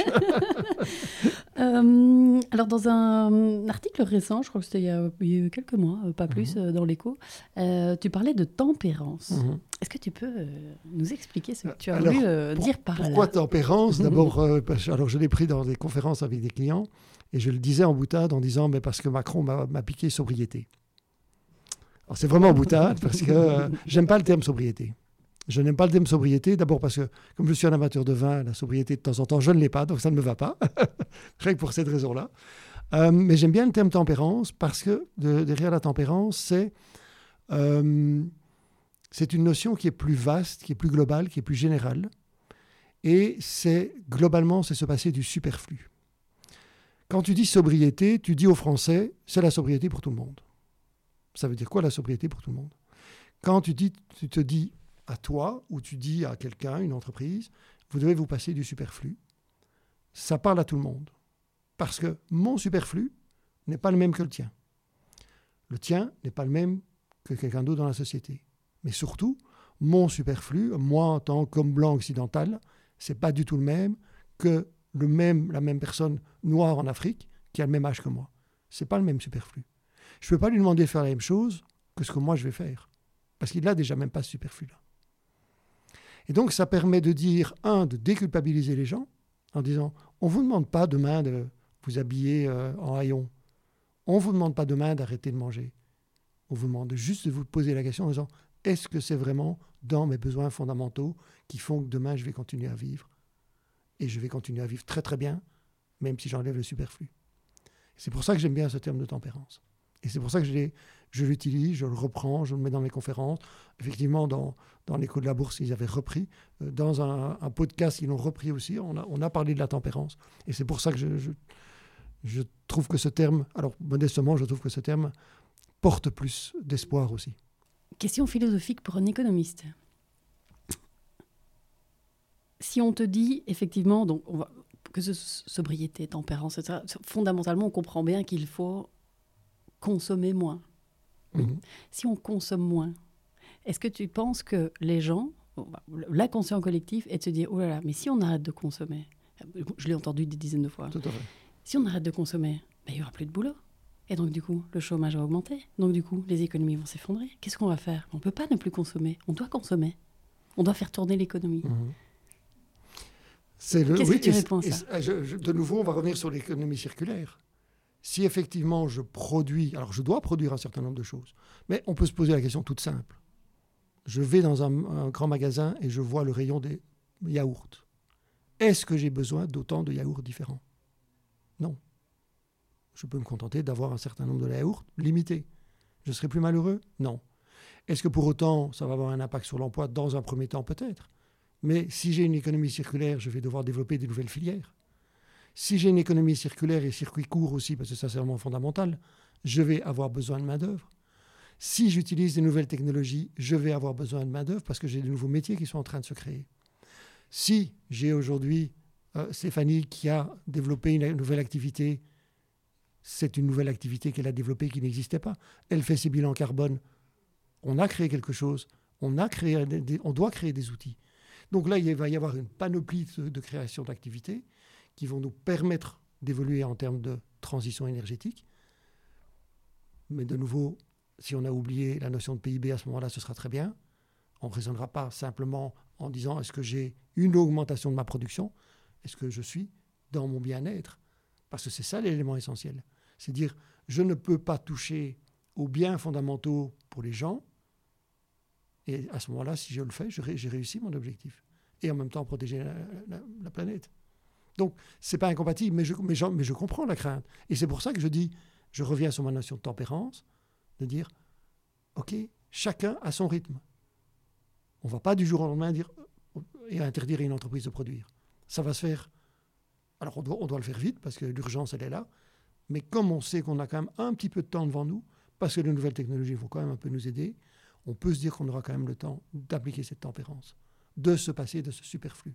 euh, alors, dans un article récent, je crois que c'était il y a, il y a quelques mois, pas plus, mm-hmm. dans l'Écho, euh, tu parlais de tempérance. Mm-hmm. Est-ce que tu peux euh, nous expliquer ce que tu as alors, voulu euh, pour, dire par pourquoi là ? Pourquoi tempérance ? D'abord, euh, alors je l'ai pris dans des conférences avec des clients, et je le disais en boutade en disant mais parce que Macron m'a, m'a piqué sobriété. Alors c'est vraiment en boutade parce que euh, j'aime pas le terme sobriété. Je n'aime pas le terme sobriété, d'abord parce que, comme je suis un amateur de vin, la sobriété, de temps en temps, je ne l'ai pas, donc ça ne me va pas, rien que pour cette raison-là. Euh, mais j'aime bien le terme tempérance, parce que de, derrière la tempérance, c'est, euh, c'est une notion qui est plus vaste, qui est plus globale, qui est plus générale. Et c'est, globalement, c'est se passer du superflu. Quand tu dis sobriété, tu dis aux Français, c'est la sobriété pour tout le monde. Ça veut dire quoi, la sobriété pour tout le monde ? Quand tu, dis, tu te dis... à toi, ou tu dis à quelqu'un, une entreprise, vous devez vous passer du superflu. Ça parle à tout le monde. Parce que mon superflu n'est pas le même que le tien. Le tien n'est pas le même que quelqu'un d'autre dans la société. Mais surtout, mon superflu, moi en tant qu'homme blanc occidental, c'est pas du tout le même que le même, la même personne noire en Afrique qui a le même âge que moi. C'est pas le même superflu. Je peux pas lui demander de faire la même chose que ce que moi je vais faire. Parce qu'il n'a déjà même pas ce superflu-là. Et donc, ça permet de dire, un, de déculpabiliser les gens en disant, on ne vous demande pas demain de vous habiller euh, en haillons. On ne vous demande pas demain d'arrêter de manger. On vous demande juste de vous poser la question en disant, est-ce que c'est vraiment dans mes besoins fondamentaux qui font que demain, je vais continuer à vivre ? Et je vais continuer à vivre très très bien, même si j'enlève le superflu. C'est pour ça que j'aime bien ce terme de tempérance. Et c'est pour ça que je, l'ai, je l'utilise, je le reprends, je le mets dans mes conférences. Effectivement, dans, dans l'Écho de la Bourse, ils avaient repris. Dans un, un podcast, ils l'ont repris aussi. On a, on a parlé de la tempérance. Et c'est pour ça que je, je, je trouve que ce terme, alors modestement, je trouve que ce terme porte plus d'espoir aussi. Question philosophique pour un économiste. Si on te dit, effectivement, donc on va, que ce sobriété, tempérance, et cetera, fondamentalement, on comprend bien qu'il faut consommer moins. Mmh. Si on consomme moins, est-ce que tu penses que les gens, l'inconscient collectif est de se dire, oh là là, mais si on arrête de consommer, je l'ai entendu des dizaines de fois, tout à fait. Si on arrête de consommer, ben, il n'y aura plus de boulot. Et donc du coup, le chômage va augmenter. Donc du coup, les économies vont s'effondrer. Qu'est-ce qu'on va faire ? On ne peut pas ne plus consommer. On doit consommer. On doit faire tourner l'économie. Mmh. C'est le, Qu'est-ce oui, que tu réponds à ça ? je, je, de nouveau, on va revenir sur l'économie circulaire. Si effectivement je produis, alors je dois produire un certain nombre de choses, mais on peut se poser la question toute simple. Je vais dans un, un grand magasin et je vois le rayon des yaourts. Est-ce que j'ai besoin d'autant de yaourts différents ? Non. Je peux me contenter d'avoir un certain nombre de yaourts limités. Je serai plus malheureux ? Non. Est-ce que pour autant ça va avoir un impact sur l'emploi ? Dans un premier temps, peut-être. Mais si j'ai une économie circulaire, je vais devoir développer des nouvelles filières. Si j'ai une économie circulaire et circuit court aussi, parce que ça c'est vraiment fondamental, je vais avoir besoin de main-d'œuvre. Si j'utilise des nouvelles technologies, je vais avoir besoin de main-d'œuvre parce que j'ai de nouveaux métiers qui sont en train de se créer. Si j'ai aujourd'hui euh, Stéphanie qui a développé une nouvelle activité, c'est une nouvelle activité qu'elle a développée qui n'existait pas. Elle fait ses bilans carbone. On a créé quelque chose. On, a créé des, on doit créer des outils. Donc là, il va y avoir une panoplie de, de création d'activités qui vont nous permettre d'évoluer en termes de transition énergétique. Mais de nouveau, si on a oublié la notion de P I B à ce moment-là, ce sera très bien. On ne raisonnera pas simplement en disant est-ce que j'ai une augmentation de ma production? Est-ce que je suis dans mon bien-être? Parce que c'est ça l'élément essentiel. C'est dire je ne peux pas toucher aux biens fondamentaux pour les gens. Et à ce moment-là, si je le fais, j'ai réussi mon objectif. Et en même temps, protéger la, la, la planète. Donc, ce n'est pas incompatible, mais je, mais, je, mais je comprends la crainte. Et c'est pour ça que je dis, je reviens sur ma notion de tempérance, de dire, OK, chacun a son rythme. On ne va pas du jour au lendemain dire et interdire à une entreprise de produire. Ça va se faire. Alors, on doit, on doit le faire vite, parce que l'urgence, elle est là. Mais comme on sait qu'on a quand même un petit peu de temps devant nous, parce que les nouvelles technologies vont quand même un peu nous aider, on peut se dire qu'on aura quand même le temps d'appliquer cette tempérance, de se passer de ce superflu.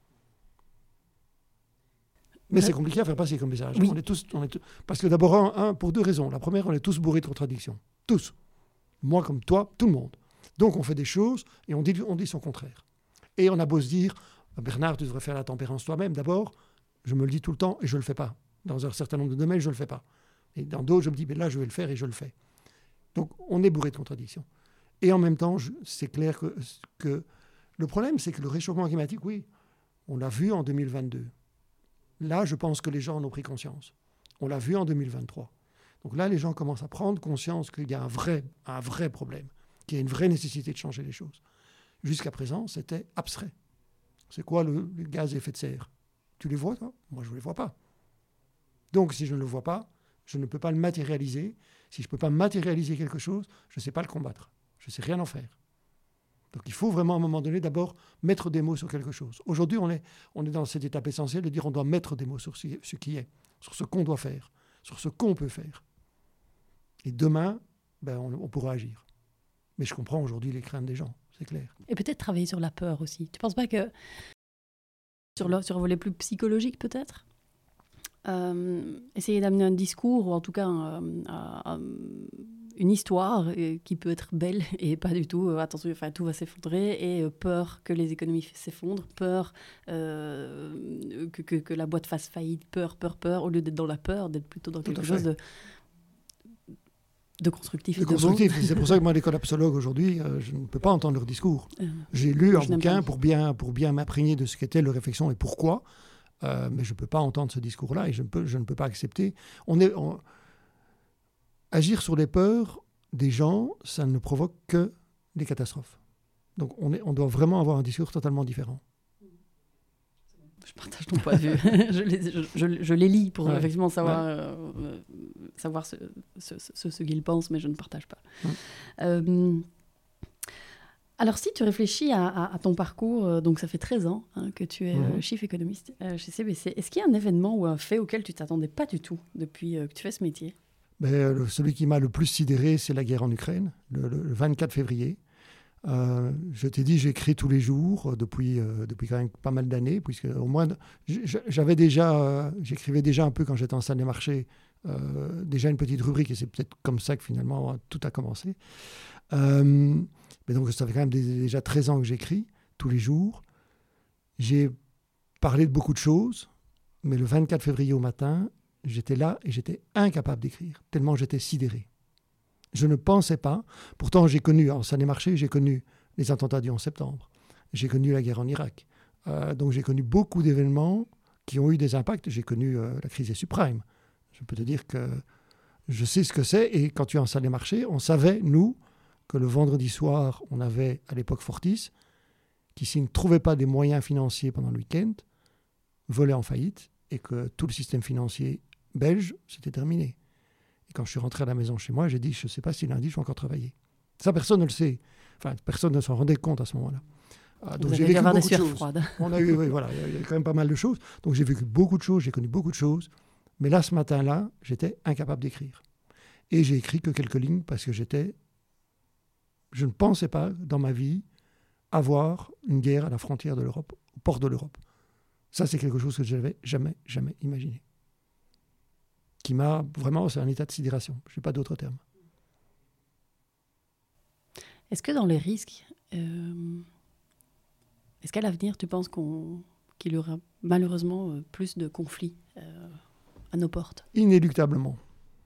Mais c'est compliqué à faire passer comme message. Oui. On est tous, on est tous, parce que d'abord, un, un, pour deux raisons. La première, on est tous bourrés de contradictions. Tous. Moi comme toi, tout le monde. Donc on fait des choses et on dit, on dit son contraire. Et on a beau se dire, Bernard, tu devrais faire la tempérance toi-même. D'abord, je me le dis tout le temps et je ne le fais pas. Dans un certain nombre de domaines, je ne le fais pas. Et dans d'autres, je me dis, mais là, je vais le faire et je le fais. Donc on est bourré de contradictions. Et en même temps, c'est clair que, que le problème, c'est que le réchauffement climatique, oui, on l'a vu en deux mille vingt-deux. Là, je pense que les gens en ont pris conscience. On l'a vu en deux mille vingt-trois. Donc là, les gens commencent à prendre conscience qu'il y a un vrai, un vrai problème, qu'il y a une vraie nécessité de changer les choses. Jusqu'à présent, c'était abstrait. C'est quoi le, le gaz à effet de serre? Tu les vois, toi? Moi, je ne les vois pas. Donc, si je ne le vois pas, je ne peux pas le matérialiser. Si je ne peux pas matérialiser quelque chose, je ne sais pas le combattre. Je ne sais rien en faire. Donc il faut vraiment à un moment donné d'abord mettre des mots sur quelque chose. Aujourd'hui, on est, on est dans cette étape essentielle de dire on doit mettre des mots sur ce, ce qui est, sur ce qu'on doit faire, sur ce qu'on peut faire. Et demain, ben, on, on pourra agir. Mais je comprends aujourd'hui les craintes des gens, c'est clair. Et peut-être travailler sur la peur aussi. Tu ne penses pas que sur le, sur le volet plus psychologique peut-être euh, essayer d'amener un discours ou en tout cas un, un, un, une histoire euh, qui peut être belle et pas du tout, euh, attention, enfin, tout va s'effondrer et euh, peur que les économies s'effondrent, peur euh, que, que, que la boîte fasse faillite, peur, peur, peur, au lieu d'être dans la peur, d'être plutôt dans quelque chose de, de constructif. De, de constructif, c'est pour ça que moi, les collapsologues aujourd'hui, euh, je ne peux pas entendre leur discours. Euh, J'ai lu un bouquin pour bien, pour bien m'imprégner de ce qu'était leur réflexion et pourquoi, euh, mais je ne peux pas entendre ce discours-là et je ne peux, je ne peux pas accepter. On est... On, Agir sur les peurs des gens, ça ne provoque que des catastrophes. Donc on, est, on doit vraiment avoir un discours totalement différent. Je partage ton point de vue. je, les, je, je, je les lis pour ouais. effectivement savoir, ouais. euh, savoir ce, ce, ce, ce qu'ils pensent, mais je ne partage pas. Ouais. Euh, alors si tu réfléchis à, à, à ton parcours, euh, donc ça fait treize ans hein, que tu es mm-hmm. euh, chief économiste euh, chez C B C, est-ce qu'il y a un événement ou un fait auquel tu ne t'attendais pas du tout depuis euh, que tu fais ce métier ? Ben, le, celui qui m'a le plus sidéré, c'est la guerre en Ukraine, le, le, le vingt-quatre février. Euh, je t'ai dit, j'écris tous les jours depuis, euh, depuis quand même pas mal d'années, puisque au moins, j'avais déjà, euh, j'écrivais déjà un peu quand j'étais en salle des marchés, euh, déjà une petite rubrique, et c'est peut-être comme ça que finalement tout a commencé. Euh, mais donc, ça fait quand même des, déjà treize ans que j'écris tous les jours. J'ai parlé de beaucoup de choses, mais le vingt-quatre février au matin, j'étais là et j'étais incapable d'écrire, tellement j'étais sidéré. Je ne pensais pas. Pourtant, j'ai connu, en Seine-et-Marché, j'ai connu les attentats du onze septembre. J'ai connu la guerre en Irak. Euh, donc, j'ai connu beaucoup d'événements qui ont eu des impacts. J'ai connu euh, la crise des subprimes. Je peux te dire que je sais ce que c'est. Et quand tu es en Seine-et-Marché, on savait, nous, que le vendredi soir, on avait, à l'époque, Fortis, qui, s'il ne trouvait pas des moyens financiers pendant le week-end, volait en faillite et que tout le système financier belge, c'était terminé. Et quand je suis rentré à la maison chez moi, j'ai dit, je ne sais pas si lundi, je vais encore travailler. Ça, personne ne le sait. Enfin, personne ne s'en rendait compte à ce moment-là. Ah, donc j'ai vécu beaucoup de choses. Froides. On a eu, oui, voilà, il y a quand même pas mal de choses. Donc j'ai vécu beaucoup de choses, j'ai connu beaucoup de choses. Mais là, ce matin-là, j'étais incapable d'écrire. Et j'ai écrit que quelques lignes parce que j'étais... Je ne pensais pas, dans ma vie, avoir une guerre à la frontière de l'Europe, au port de l'Europe. Ça, c'est quelque chose que je n'avais jamais, jamais imaginé. Qui m'a vraiment, c'est un état de sidération. Je n'ai pas d'autre terme. Est-ce que dans les risques, euh, est-ce qu'à l'avenir, tu penses qu'on, qu'il y aura malheureusement euh, plus de conflits euh, à nos portes ?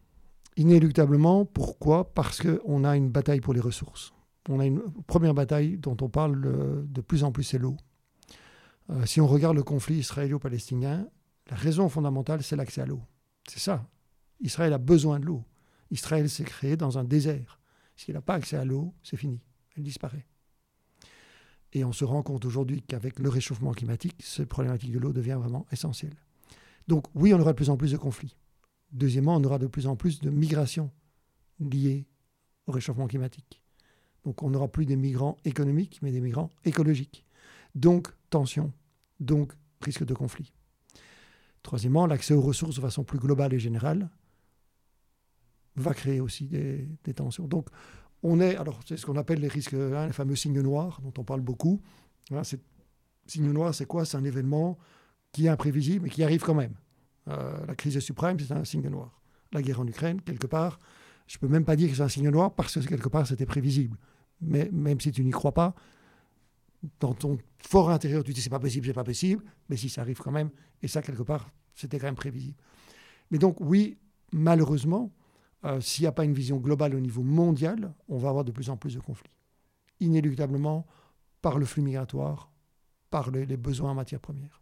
Inéluctablement. Inéluctablement, pourquoi ? Parce qu'on a une bataille pour les ressources. On a une première bataille dont on parle euh, de plus en plus, c'est l'eau. Euh, si on regarde le conflit israélo-palestinien, la raison fondamentale, c'est l'accès à l'eau. C'est ça. Israël a besoin de l'eau. Israël s'est créé dans un désert. S'il n'a pas accès à l'eau, c'est fini. Elle disparaît. Et on se rend compte aujourd'hui qu'avec le réchauffement climatique, cette problématique de l'eau devient vraiment essentielle. Donc oui, on aura de plus en plus de conflits. Deuxièmement, on aura de plus en plus de migrations liées au réchauffement climatique. Donc on n'aura plus des migrants économiques, mais des migrants écologiques. Donc tension, donc risque de conflit. Troisièmement, l'accès aux ressources de façon plus globale et générale va créer aussi des, des tensions. Donc on est, alors c'est ce qu'on appelle les risques, hein, les fameux signes noirs dont on parle beaucoup. Hein, c'est, signe noir, c'est quoi ? C'est un événement qui est imprévisible mais qui arrive quand même. Euh, la crise des subprimes, c'est un signe noir. La guerre en Ukraine, quelque part, je ne peux même pas dire que c'est un signe noir parce que quelque part c'était prévisible. Mais même si tu n'y crois pas, dans ton fort intérieur, tu dis c'est pas possible, c'est pas possible, mais si ça arrive quand même, et ça quelque part, c'était quand même prévisible. Mais donc oui, malheureusement, euh, s'il n'y a pas une vision globale au niveau mondial, on va avoir de plus en plus de conflits. Inéluctablement, par le flux migratoire, par les, les besoins en matières premières.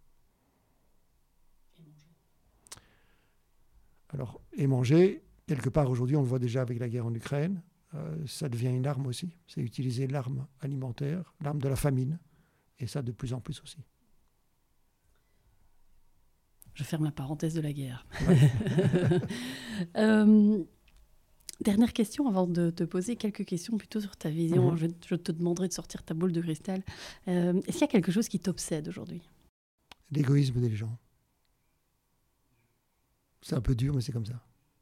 Alors, et manger, quelque part aujourd'hui, on le voit déjà avec la guerre en Ukraine, euh, ça devient une arme aussi. C'est utiliser l'arme alimentaire, l'arme de la famine, et ça de plus en plus aussi. Je ferme la parenthèse de la guerre. Ouais. euh, dernière question avant de te poser quelques questions plutôt sur ta vision. Mm-hmm. je, je te demanderai de sortir ta boule de cristal. Euh, est-ce qu'il y a quelque chose qui t'obsède aujourd'hui ? L'égoïsme des gens. C'est un peu dur, mais c'est comme ça.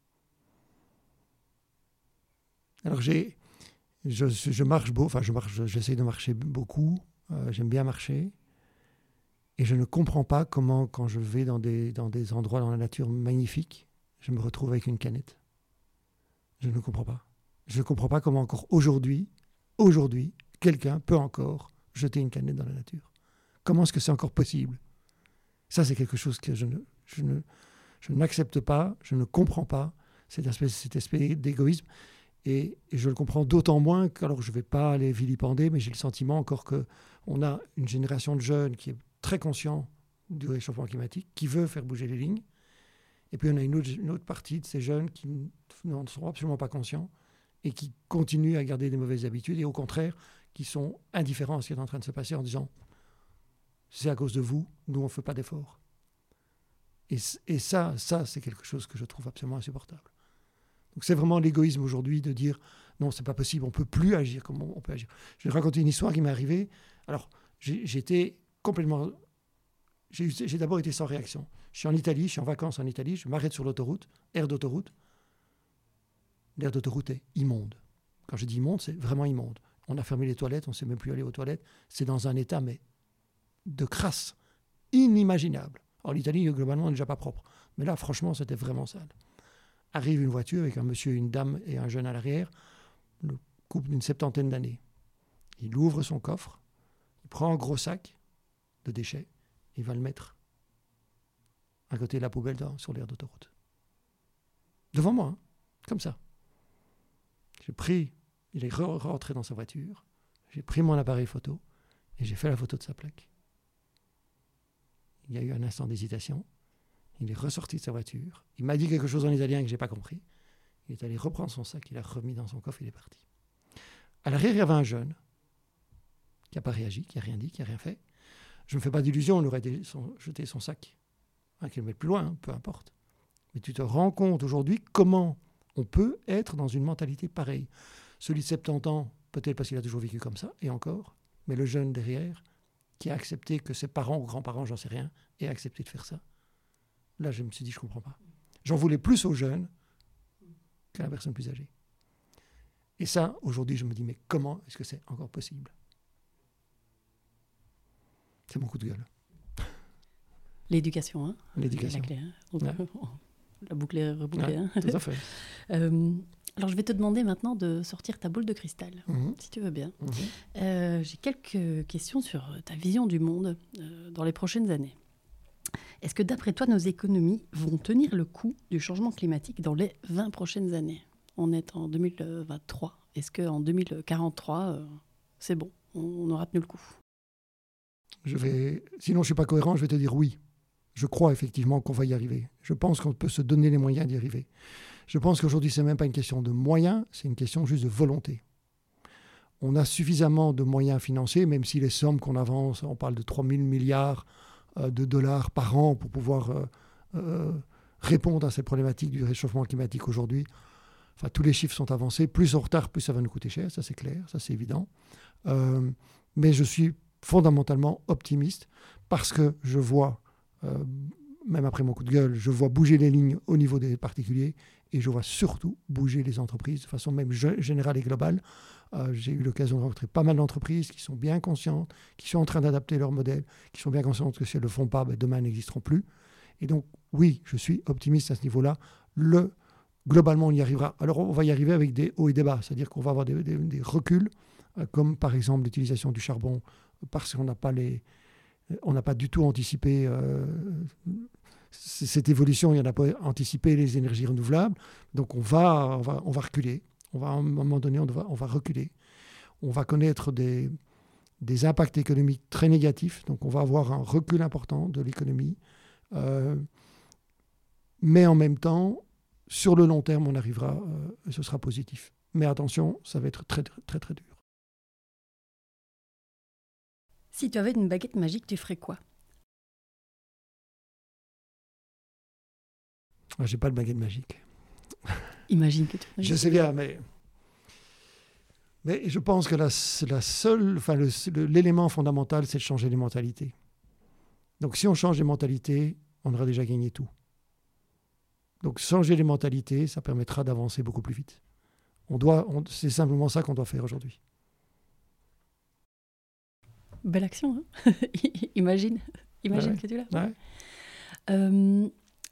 Alors j'ai, je, je marche beau, enfin je marche, j'essaie de marcher beaucoup. Euh, j'aime bien marcher, et je ne comprends pas comment, quand je vais dans des dans des endroits dans la nature magnifiques, je me retrouve avec une canette. Je ne comprends pas. Je ne comprends pas comment encore aujourd'hui, aujourd'hui, quelqu'un peut encore jeter une canette dans la nature. Comment est-ce que c'est encore possible ? Ça, c'est quelque chose que je ne je ne Je n'accepte pas, je ne comprends pas cet aspect, cet aspect d'égoïsme. Et, et je le comprends d'autant moins que, alors je ne vais pas aller vilipender, mais j'ai le sentiment encore qu'on a une génération de jeunes qui est très conscient du réchauffement climatique, qui veut faire bouger les lignes. Et puis on a une autre, une autre partie de ces jeunes qui n'en sont absolument pas conscients et qui continuent à garder des mauvaises habitudes et au contraire, qui sont indifférents à ce qui est en train de se passer en disant « c'est à cause de vous, nous on ne fait pas d'efforts ». Et, et ça, ça, c'est quelque chose que je trouve absolument insupportable. Donc c'est vraiment l'égoïsme aujourd'hui de dire non, c'est pas possible, on ne peut plus agir comme on, on peut agir. Je vais raconter une histoire qui m'est arrivée. Alors, j'ai, j'étais complètement... J'ai, j'ai d'abord été sans réaction. Je suis en Italie, je suis en vacances en Italie, je m'arrête sur l'autoroute, aire d'autoroute. L'aire d'autoroute est immonde. Quand je dis immonde, c'est vraiment immonde. On a fermé les toilettes, on ne sait même plus aller aux toilettes. C'est dans un état, mais de crasse, inimaginable. Alors l'Italie, globalement, n'est déjà pas propre. Mais là, franchement, c'était vraiment sale. Arrive une voiture avec un monsieur, une dame et un jeune à l'arrière, le couple d'une septantaine d'années. Il ouvre son coffre, il prend un gros sac de déchets, il va le mettre à côté de la poubelle dans, sur l'aire d'autoroute. Devant moi, hein, comme ça. J'ai pris, il est re- rentré dans sa voiture, j'ai pris mon appareil photo et j'ai fait la photo de sa plaque. Il y a eu un instant d'hésitation. Il est ressorti de sa voiture. Il m'a dit quelque chose en italien que je n'ai pas compris. Il est allé reprendre son sac, il l'a remis dans son coffre, il est parti. À l'arrière, il y avait un jeune qui n'a pas réagi, qui n'a rien dit, qui n'a rien fait. Je ne me fais pas d'illusion, on aurait son, jeté son sac un kilomètre plus loin, hein, peu importe. Mais tu te rends compte aujourd'hui comment on peut être dans une mentalité pareille. Celui de soixante-dix ans, peut-être parce qu'il a toujours vécu comme ça, et encore, mais le jeune derrière, qui a accepté que ses parents ou grands-parents, j'en sais rien, aient accepté de faire ça. Là, je me suis dit, je ne comprends pas. J'en voulais plus aux jeunes qu'à la personne plus âgée. Et ça, aujourd'hui, je me dis, mais comment est-ce que c'est encore possible ? C'est mon coup de gueule. L'éducation, hein ? L'éducation. La clé, hein On Ouais. peut- La boucle est rebouclée. Ouais, hein tout à fait. Euh, alors, je vais te demander maintenant de sortir ta boule de cristal, Mhm. si tu veux bien. Mhm. Euh, j'ai quelques questions sur ta vision du monde euh, dans les prochaines années. Est-ce que d'après toi, nos économies vont tenir le coup du changement climatique dans les vingt prochaines années ? On est en deux mille vingt-trois. Est-ce qu'en deux mille quarante-trois, euh, c'est bon, on, on aura tenu le coup ? Je vais... Sinon, je ne suis pas cohérent, je vais te dire oui. Je crois effectivement qu'on va y arriver. Je pense qu'on peut se donner les moyens d'y arriver. Je pense qu'aujourd'hui, ce n'est même pas une question de moyens, c'est une question juste de volonté. On a suffisamment de moyens financiers, même si les sommes qu'on avance, on parle de trois mille milliards euh, de dollars par an pour pouvoir euh, euh, répondre à ces problématiques du réchauffement climatique aujourd'hui. Enfin, tous les chiffres sont avancés. Plus on retarde, plus ça va nous coûter cher, ça c'est clair, ça c'est évident. Euh, mais je suis fondamentalement optimiste parce que je vois... Euh, même après mon coup de gueule, je vois bouger les lignes au niveau des particuliers et je vois surtout bouger les entreprises de façon même générale et globale. Euh, j'ai eu l'occasion de rencontrer pas mal d'entreprises qui sont bien conscientes, qui sont en train d'adapter leur modèle, qui sont bien conscientes que si elles ne le font pas, ben demain elles n'existeront plus. Et donc, oui, je suis optimiste à ce niveau-là. Le, globalement, on y arrivera. Alors, on va y arriver avec des hauts et des bas, c'est-à-dire qu'on va avoir des, des, des reculs, euh, comme par exemple l'utilisation du charbon, parce qu'on n'a pas les... On n'a pas du tout anticipé euh, cette évolution, il n'y en a pas anticipé les énergies renouvelables. Donc on va, on va, on va reculer. On va, à un moment donné, on va, on va reculer. On va connaître des, des impacts économiques très négatifs. Donc on va avoir un recul important de l'économie. Euh, mais en même temps, sur le long terme, on arrivera, euh, et ce sera positif. Mais attention, ça va être très, très, très, très dur. Si tu avais une baguette magique, tu ferais quoi ? Ah, j'ai pas de baguette magique. Imagine que tu... Je sais bien, mais... Mais je pense que la, la seule, enfin le, le, l'élément fondamental, c'est de changer les mentalités. Donc si on change les mentalités, on aura déjà gagné tout. Donc changer les mentalités, ça permettra d'avancer beaucoup plus vite. On doit, on, c'est simplement ça qu'on doit faire aujourd'hui. Belle action, hein. Imagine, imagine ouais. que tu l'as. Ouais. Euh,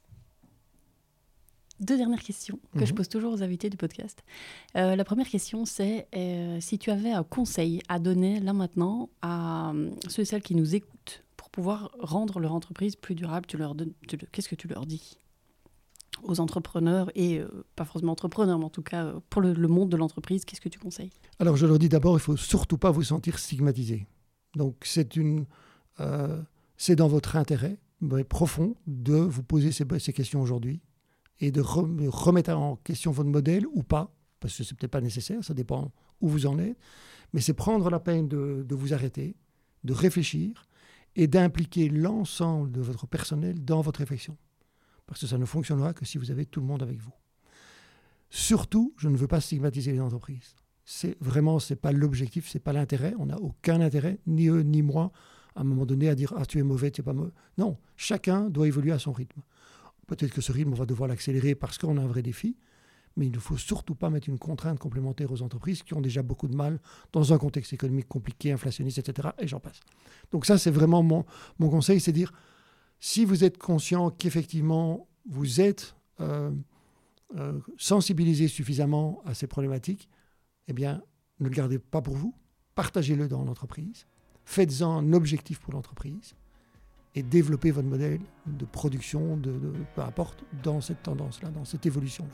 deux dernières questions que mm-hmm. je pose toujours aux invités du podcast. Euh, la première question, c'est euh, si tu avais un conseil à donner là maintenant à euh, ceux et celles qui nous écoutent pour pouvoir rendre leur entreprise plus durable, tu leur donnes, tu, qu'est-ce que tu leur dis aux entrepreneurs et euh, pas forcément entrepreneurs, mais en tout cas euh, pour le, le monde de l'entreprise, qu'est-ce que tu conseilles ? Alors je leur dis d'abord, il ne faut surtout pas vous sentir stigmatisé. Donc c'est, une, euh, c'est dans votre intérêt profond de vous poser ces, ces questions aujourd'hui et de re, remettre en question votre modèle ou pas, parce que ce n'est peut-être pas nécessaire, ça dépend où vous en êtes, mais c'est prendre la peine de, de vous arrêter, de réfléchir et d'impliquer l'ensemble de votre personnel dans votre réflexion. Parce que ça ne fonctionnera que si vous avez tout le monde avec vous. Surtout, je ne veux pas stigmatiser les entreprises. C'est vraiment, ce n'est pas l'objectif, ce n'est pas l'intérêt. On n'a aucun intérêt, ni eux, ni moi, à un moment donné, à dire « Ah, tu es mauvais, tu n'es pas mauvais ». Non, chacun doit évoluer à son rythme. Peut-être que ce rythme, on va devoir l'accélérer parce qu'on a un vrai défi, mais il ne faut surtout pas mettre une contrainte complémentaire aux entreprises qui ont déjà beaucoup de mal dans un contexte économique compliqué, inflationniste, et cetera. Et j'en passe. Donc ça, c'est vraiment mon, mon conseil, c'est dire, si vous êtes conscient qu'effectivement, vous êtes euh, euh, sensibilisé suffisamment à ces problématiques, eh bien, ne le gardez pas pour vous, partagez-le dans l'entreprise, faites-en un objectif pour l'entreprise et développez votre modèle de production, de, de, peu importe, dans cette tendance-là, dans cette évolution-là.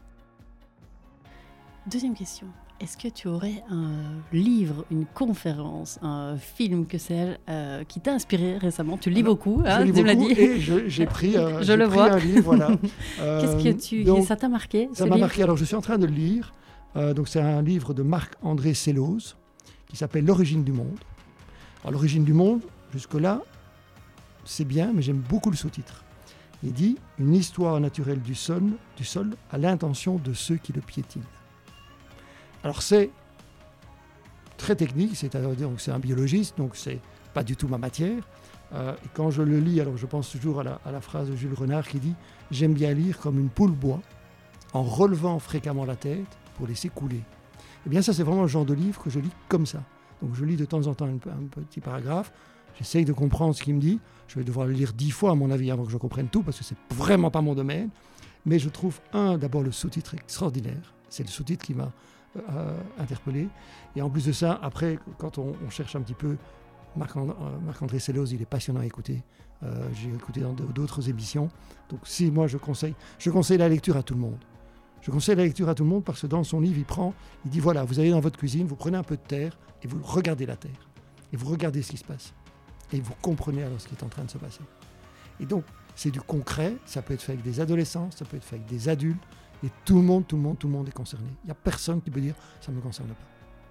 Deuxième question. Est-ce que tu aurais un livre, une conférence, un film que sais-je, euh, qui t'a inspiré récemment ? Tu lis Alors, beaucoup, hein, je lis tu me l'as beaucoup dit. Et je, j'ai pris, euh, je j'ai le pris vois. un livre, voilà. Euh, Qu'est-ce que tu... donc, ça t'a marqué, Ça ce m'a livre ? marqué. Alors, je suis en train de le lire. Euh, donc, c'est un livre de Marc-André Selloz qui s'appelle « L'origine du monde ». Alors, l'origine du monde, jusque-là, c'est bien, mais j'aime beaucoup le sous-titre. Il dit « Une histoire naturelle du sol, du sol à l'intention de ceux qui le piétinent ». Alors, c'est très technique, c'est-à-dire que c'est un biologiste, donc c'est pas du tout ma matière. Euh, et quand je le lis, alors je pense toujours à la, à la phrase de Jules Renard qui dit « J'aime bien lire comme une poule boit, en relevant fréquemment la tête pour laisser couler ». Eh bien ça, c'est vraiment le genre de livre que je lis comme ça. Donc je lis de temps en temps un, un petit paragraphe, j'essaye de comprendre ce qu'il me dit. Je vais devoir le lire dix fois, à mon avis, avant que je comprenne tout, parce que c'est vraiment pas mon domaine. Mais je trouve, un, d'abord le sous-titre extraordinaire. C'est le sous-titre qui m'a euh, interpellé. Et en plus de ça, après, quand on, on cherche un petit peu Marc-And- euh, Marc-André Selloz, il est passionnant à écouter. Euh, j'ai écouté dans de- d'autres émissions. Donc si moi je conseille, je conseille la lecture à tout le monde. Je conseille la lecture à tout le monde parce que dans son livre, il prend, il dit voilà, vous allez dans votre cuisine, vous prenez un peu de terre et vous regardez la terre. Et vous regardez ce qui se passe. Et vous comprenez alors ce qui est en train de se passer. Et donc, c'est du concret, ça peut être fait avec des adolescents, ça peut être fait avec des adultes, et tout le monde, tout le monde, tout le monde est concerné. Il n'y a personne qui peut dire ça ne me concerne pas.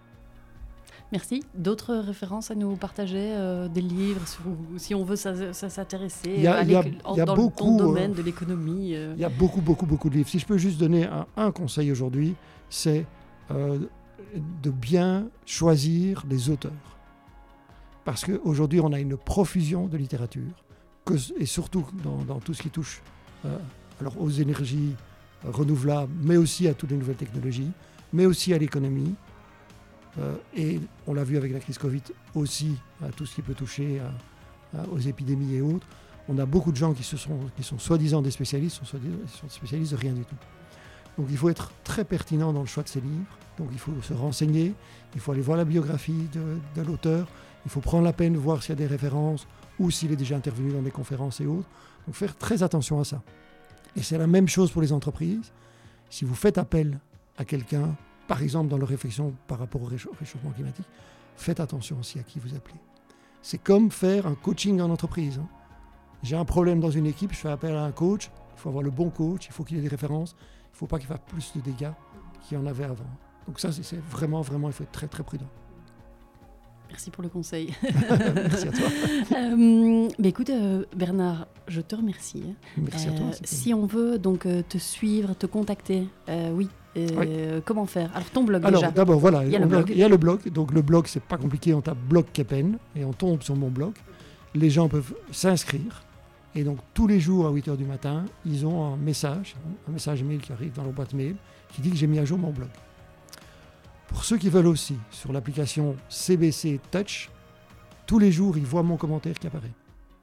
Merci. D'autres références à nous partager, euh, des livres, sur, si on veut ça, ça s'intéresser Il y a- à il y a- l'éc- il y a dans, beaucoup, le, dans le domaine euh, de l'économie. euh. Il y a beaucoup, beaucoup, beaucoup de livres. Si je peux juste donner un, un conseil aujourd'hui, c'est euh, de bien choisir les auteurs. Parce qu'aujourd'hui, on a une profusion de littérature, que, et surtout dans, dans tout ce qui touche euh, alors aux énergies euh, renouvelables, mais aussi à toutes les nouvelles technologies, mais aussi à l'économie. Euh, et on l'a vu avec la crise Covid aussi, à tout ce qui peut toucher à, à, aux épidémies et autres. On a beaucoup de gens qui, se sont, qui sont soi-disant des spécialistes, sont, soi-disant, sont spécialistes de rien du tout. Donc il faut être très pertinent dans le choix de ces livres. Donc il faut se renseigner, il faut aller voir la biographie de, de l'auteur, il faut prendre la peine de voir s'il y a des références ou s'il est déjà intervenu dans des conférences et autres. Donc faire très attention à ça. Et c'est la même chose pour les entreprises. Si vous faites appel à quelqu'un, par exemple dans leur réflexion par rapport au réchauffement climatique, faites attention aussi à qui vous appelez. C'est comme faire un coaching en entreprise. Hein. J'ai un problème dans une équipe, je fais appel à un coach, il faut avoir le bon coach, il faut qu'il ait des références, il ne faut pas qu'il fasse plus de dégâts qu'il y en avait avant. Donc ça, c'est, c'est vraiment, vraiment, il faut être très, très prudent. Merci pour le conseil. Merci à toi. euh, bah écoute, euh, Bernard, je te remercie. Merci euh, à toi. Si on veut donc euh, te suivre, te contacter, euh, oui, euh, oui. Comment faire? Alors ton blog Alors, déjà. D'abord, voilà, il y a, le a, blog. il y a le blog. Donc le blog, c'est pas compliqué, on tape blog Kepen et on tombe sur mon blog. Les gens peuvent s'inscrire. Et donc tous les jours à huit heures du matin, ils ont un message, un message mail qui arrive dans leur boîte mail qui dit que j'ai mis à jour mon blog. Pour ceux qui veulent aussi, sur l'application C B C Touch, tous les jours, ils voient mon commentaire qui apparaît.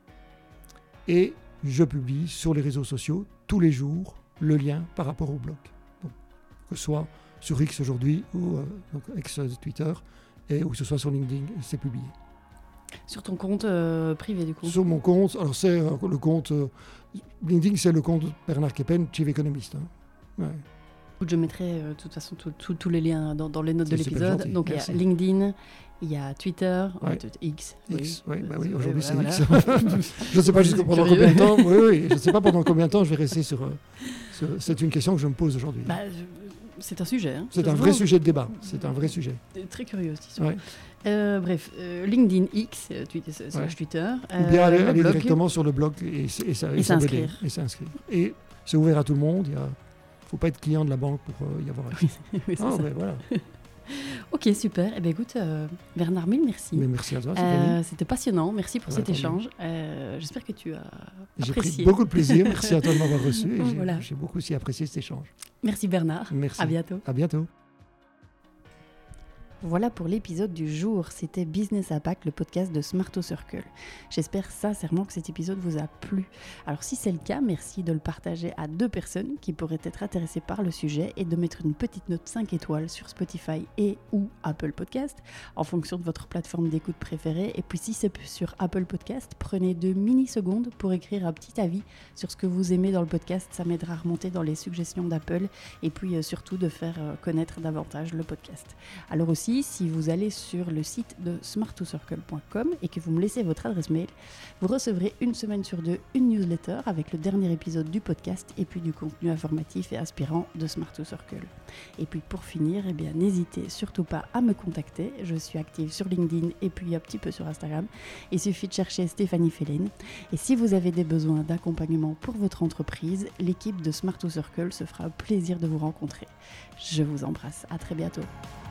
Et je publie sur les réseaux sociaux, tous les jours, le lien par rapport au blog. Donc, que ce soit sur X aujourd'hui, ou euh, donc ex-Twitter, et ou que ce soit sur LinkedIn, c'est publié. Sur ton compte euh, privé, du coup? Sur mon compte, alors c'est euh, le compte... Euh, LinkedIn, c'est le compte Bernard Kepen, Chief Economist. Hein. Ouais. Je mettrai euh, de toute façon tous les liens dans, dans les notes c'est de l'épisode. Donc merci. Il y a LinkedIn, il y a Twitter, ouais. X. X, oui, oui, bah oui aujourd'hui c'est voilà. X. Je ne sais pas jusqu'à pendant combien de temps. Oui, oui, je ne sais pas pendant combien de temps je vais rester sur. Euh, sur c'est une question que je me pose aujourd'hui. Bah, c'est un sujet. Hein. C'est un vrai sujet de débat. C'est un vrai sujet. Très curieux cette histoire. Ouais. Euh, bref, euh, LinkedIn X, Twitter, ouais. Twitter. Euh, Ou bien aller, aller directement sur le blog et, et, et, et s'inscrire. Et s'inscrire. Et c'est ouvert à tout le monde. Il ne faut pas être client de la banque pour euh, y avoir accès. Oui, oui, ah, ben voilà. Ok, super. Eh bien, écoute, euh, Bernard, mille merci. Mais merci à toi, euh, C'était passionnant. Merci pour ouais, cet échange. Euh, j'espère que tu as j'ai apprécié. J'ai pris beaucoup de plaisir. Merci à toi de m'avoir reçu. Et voilà. j'ai, j'ai beaucoup aussi apprécié cet échange. Merci Bernard. Merci. À bientôt. À bientôt. Voilà pour l'épisode du jour, c'était Business Impact, le podcast de Smarto Circle. J'espère sincèrement que cet épisode vous a plu. Alors si c'est le cas, merci de le partager à deux personnes qui pourraient être intéressées par le sujet et de mettre une petite note cinq étoiles sur Spotify et ou Apple Podcast en fonction de votre plateforme d'écoute préférée. Et puis si c'est sur Apple Podcast, prenez deux mini-secondes pour écrire un petit avis sur ce que vous aimez dans le podcast. Ça m'aidera à remonter dans les suggestions d'Apple et puis euh, surtout de faire euh, connaître davantage le podcast. Alors aussi, si vous allez sur le site de smart to circle point com et que vous me laissez votre adresse mail, vous recevrez une semaine sur deux une newsletter avec le dernier épisode du podcast et puis du contenu informatif et inspirant de Smart to Circle. Et puis pour finir, eh bien, n'hésitez surtout pas à me contacter. Je suis active sur LinkedIn et puis un petit peu sur Instagram. Il suffit de chercher Stéphanie Fellen. Et si vous avez des besoins d'accompagnement pour votre entreprise, l'équipe de Smart to Circle se fera plaisir de vous rencontrer. Je vous embrasse. À très bientôt.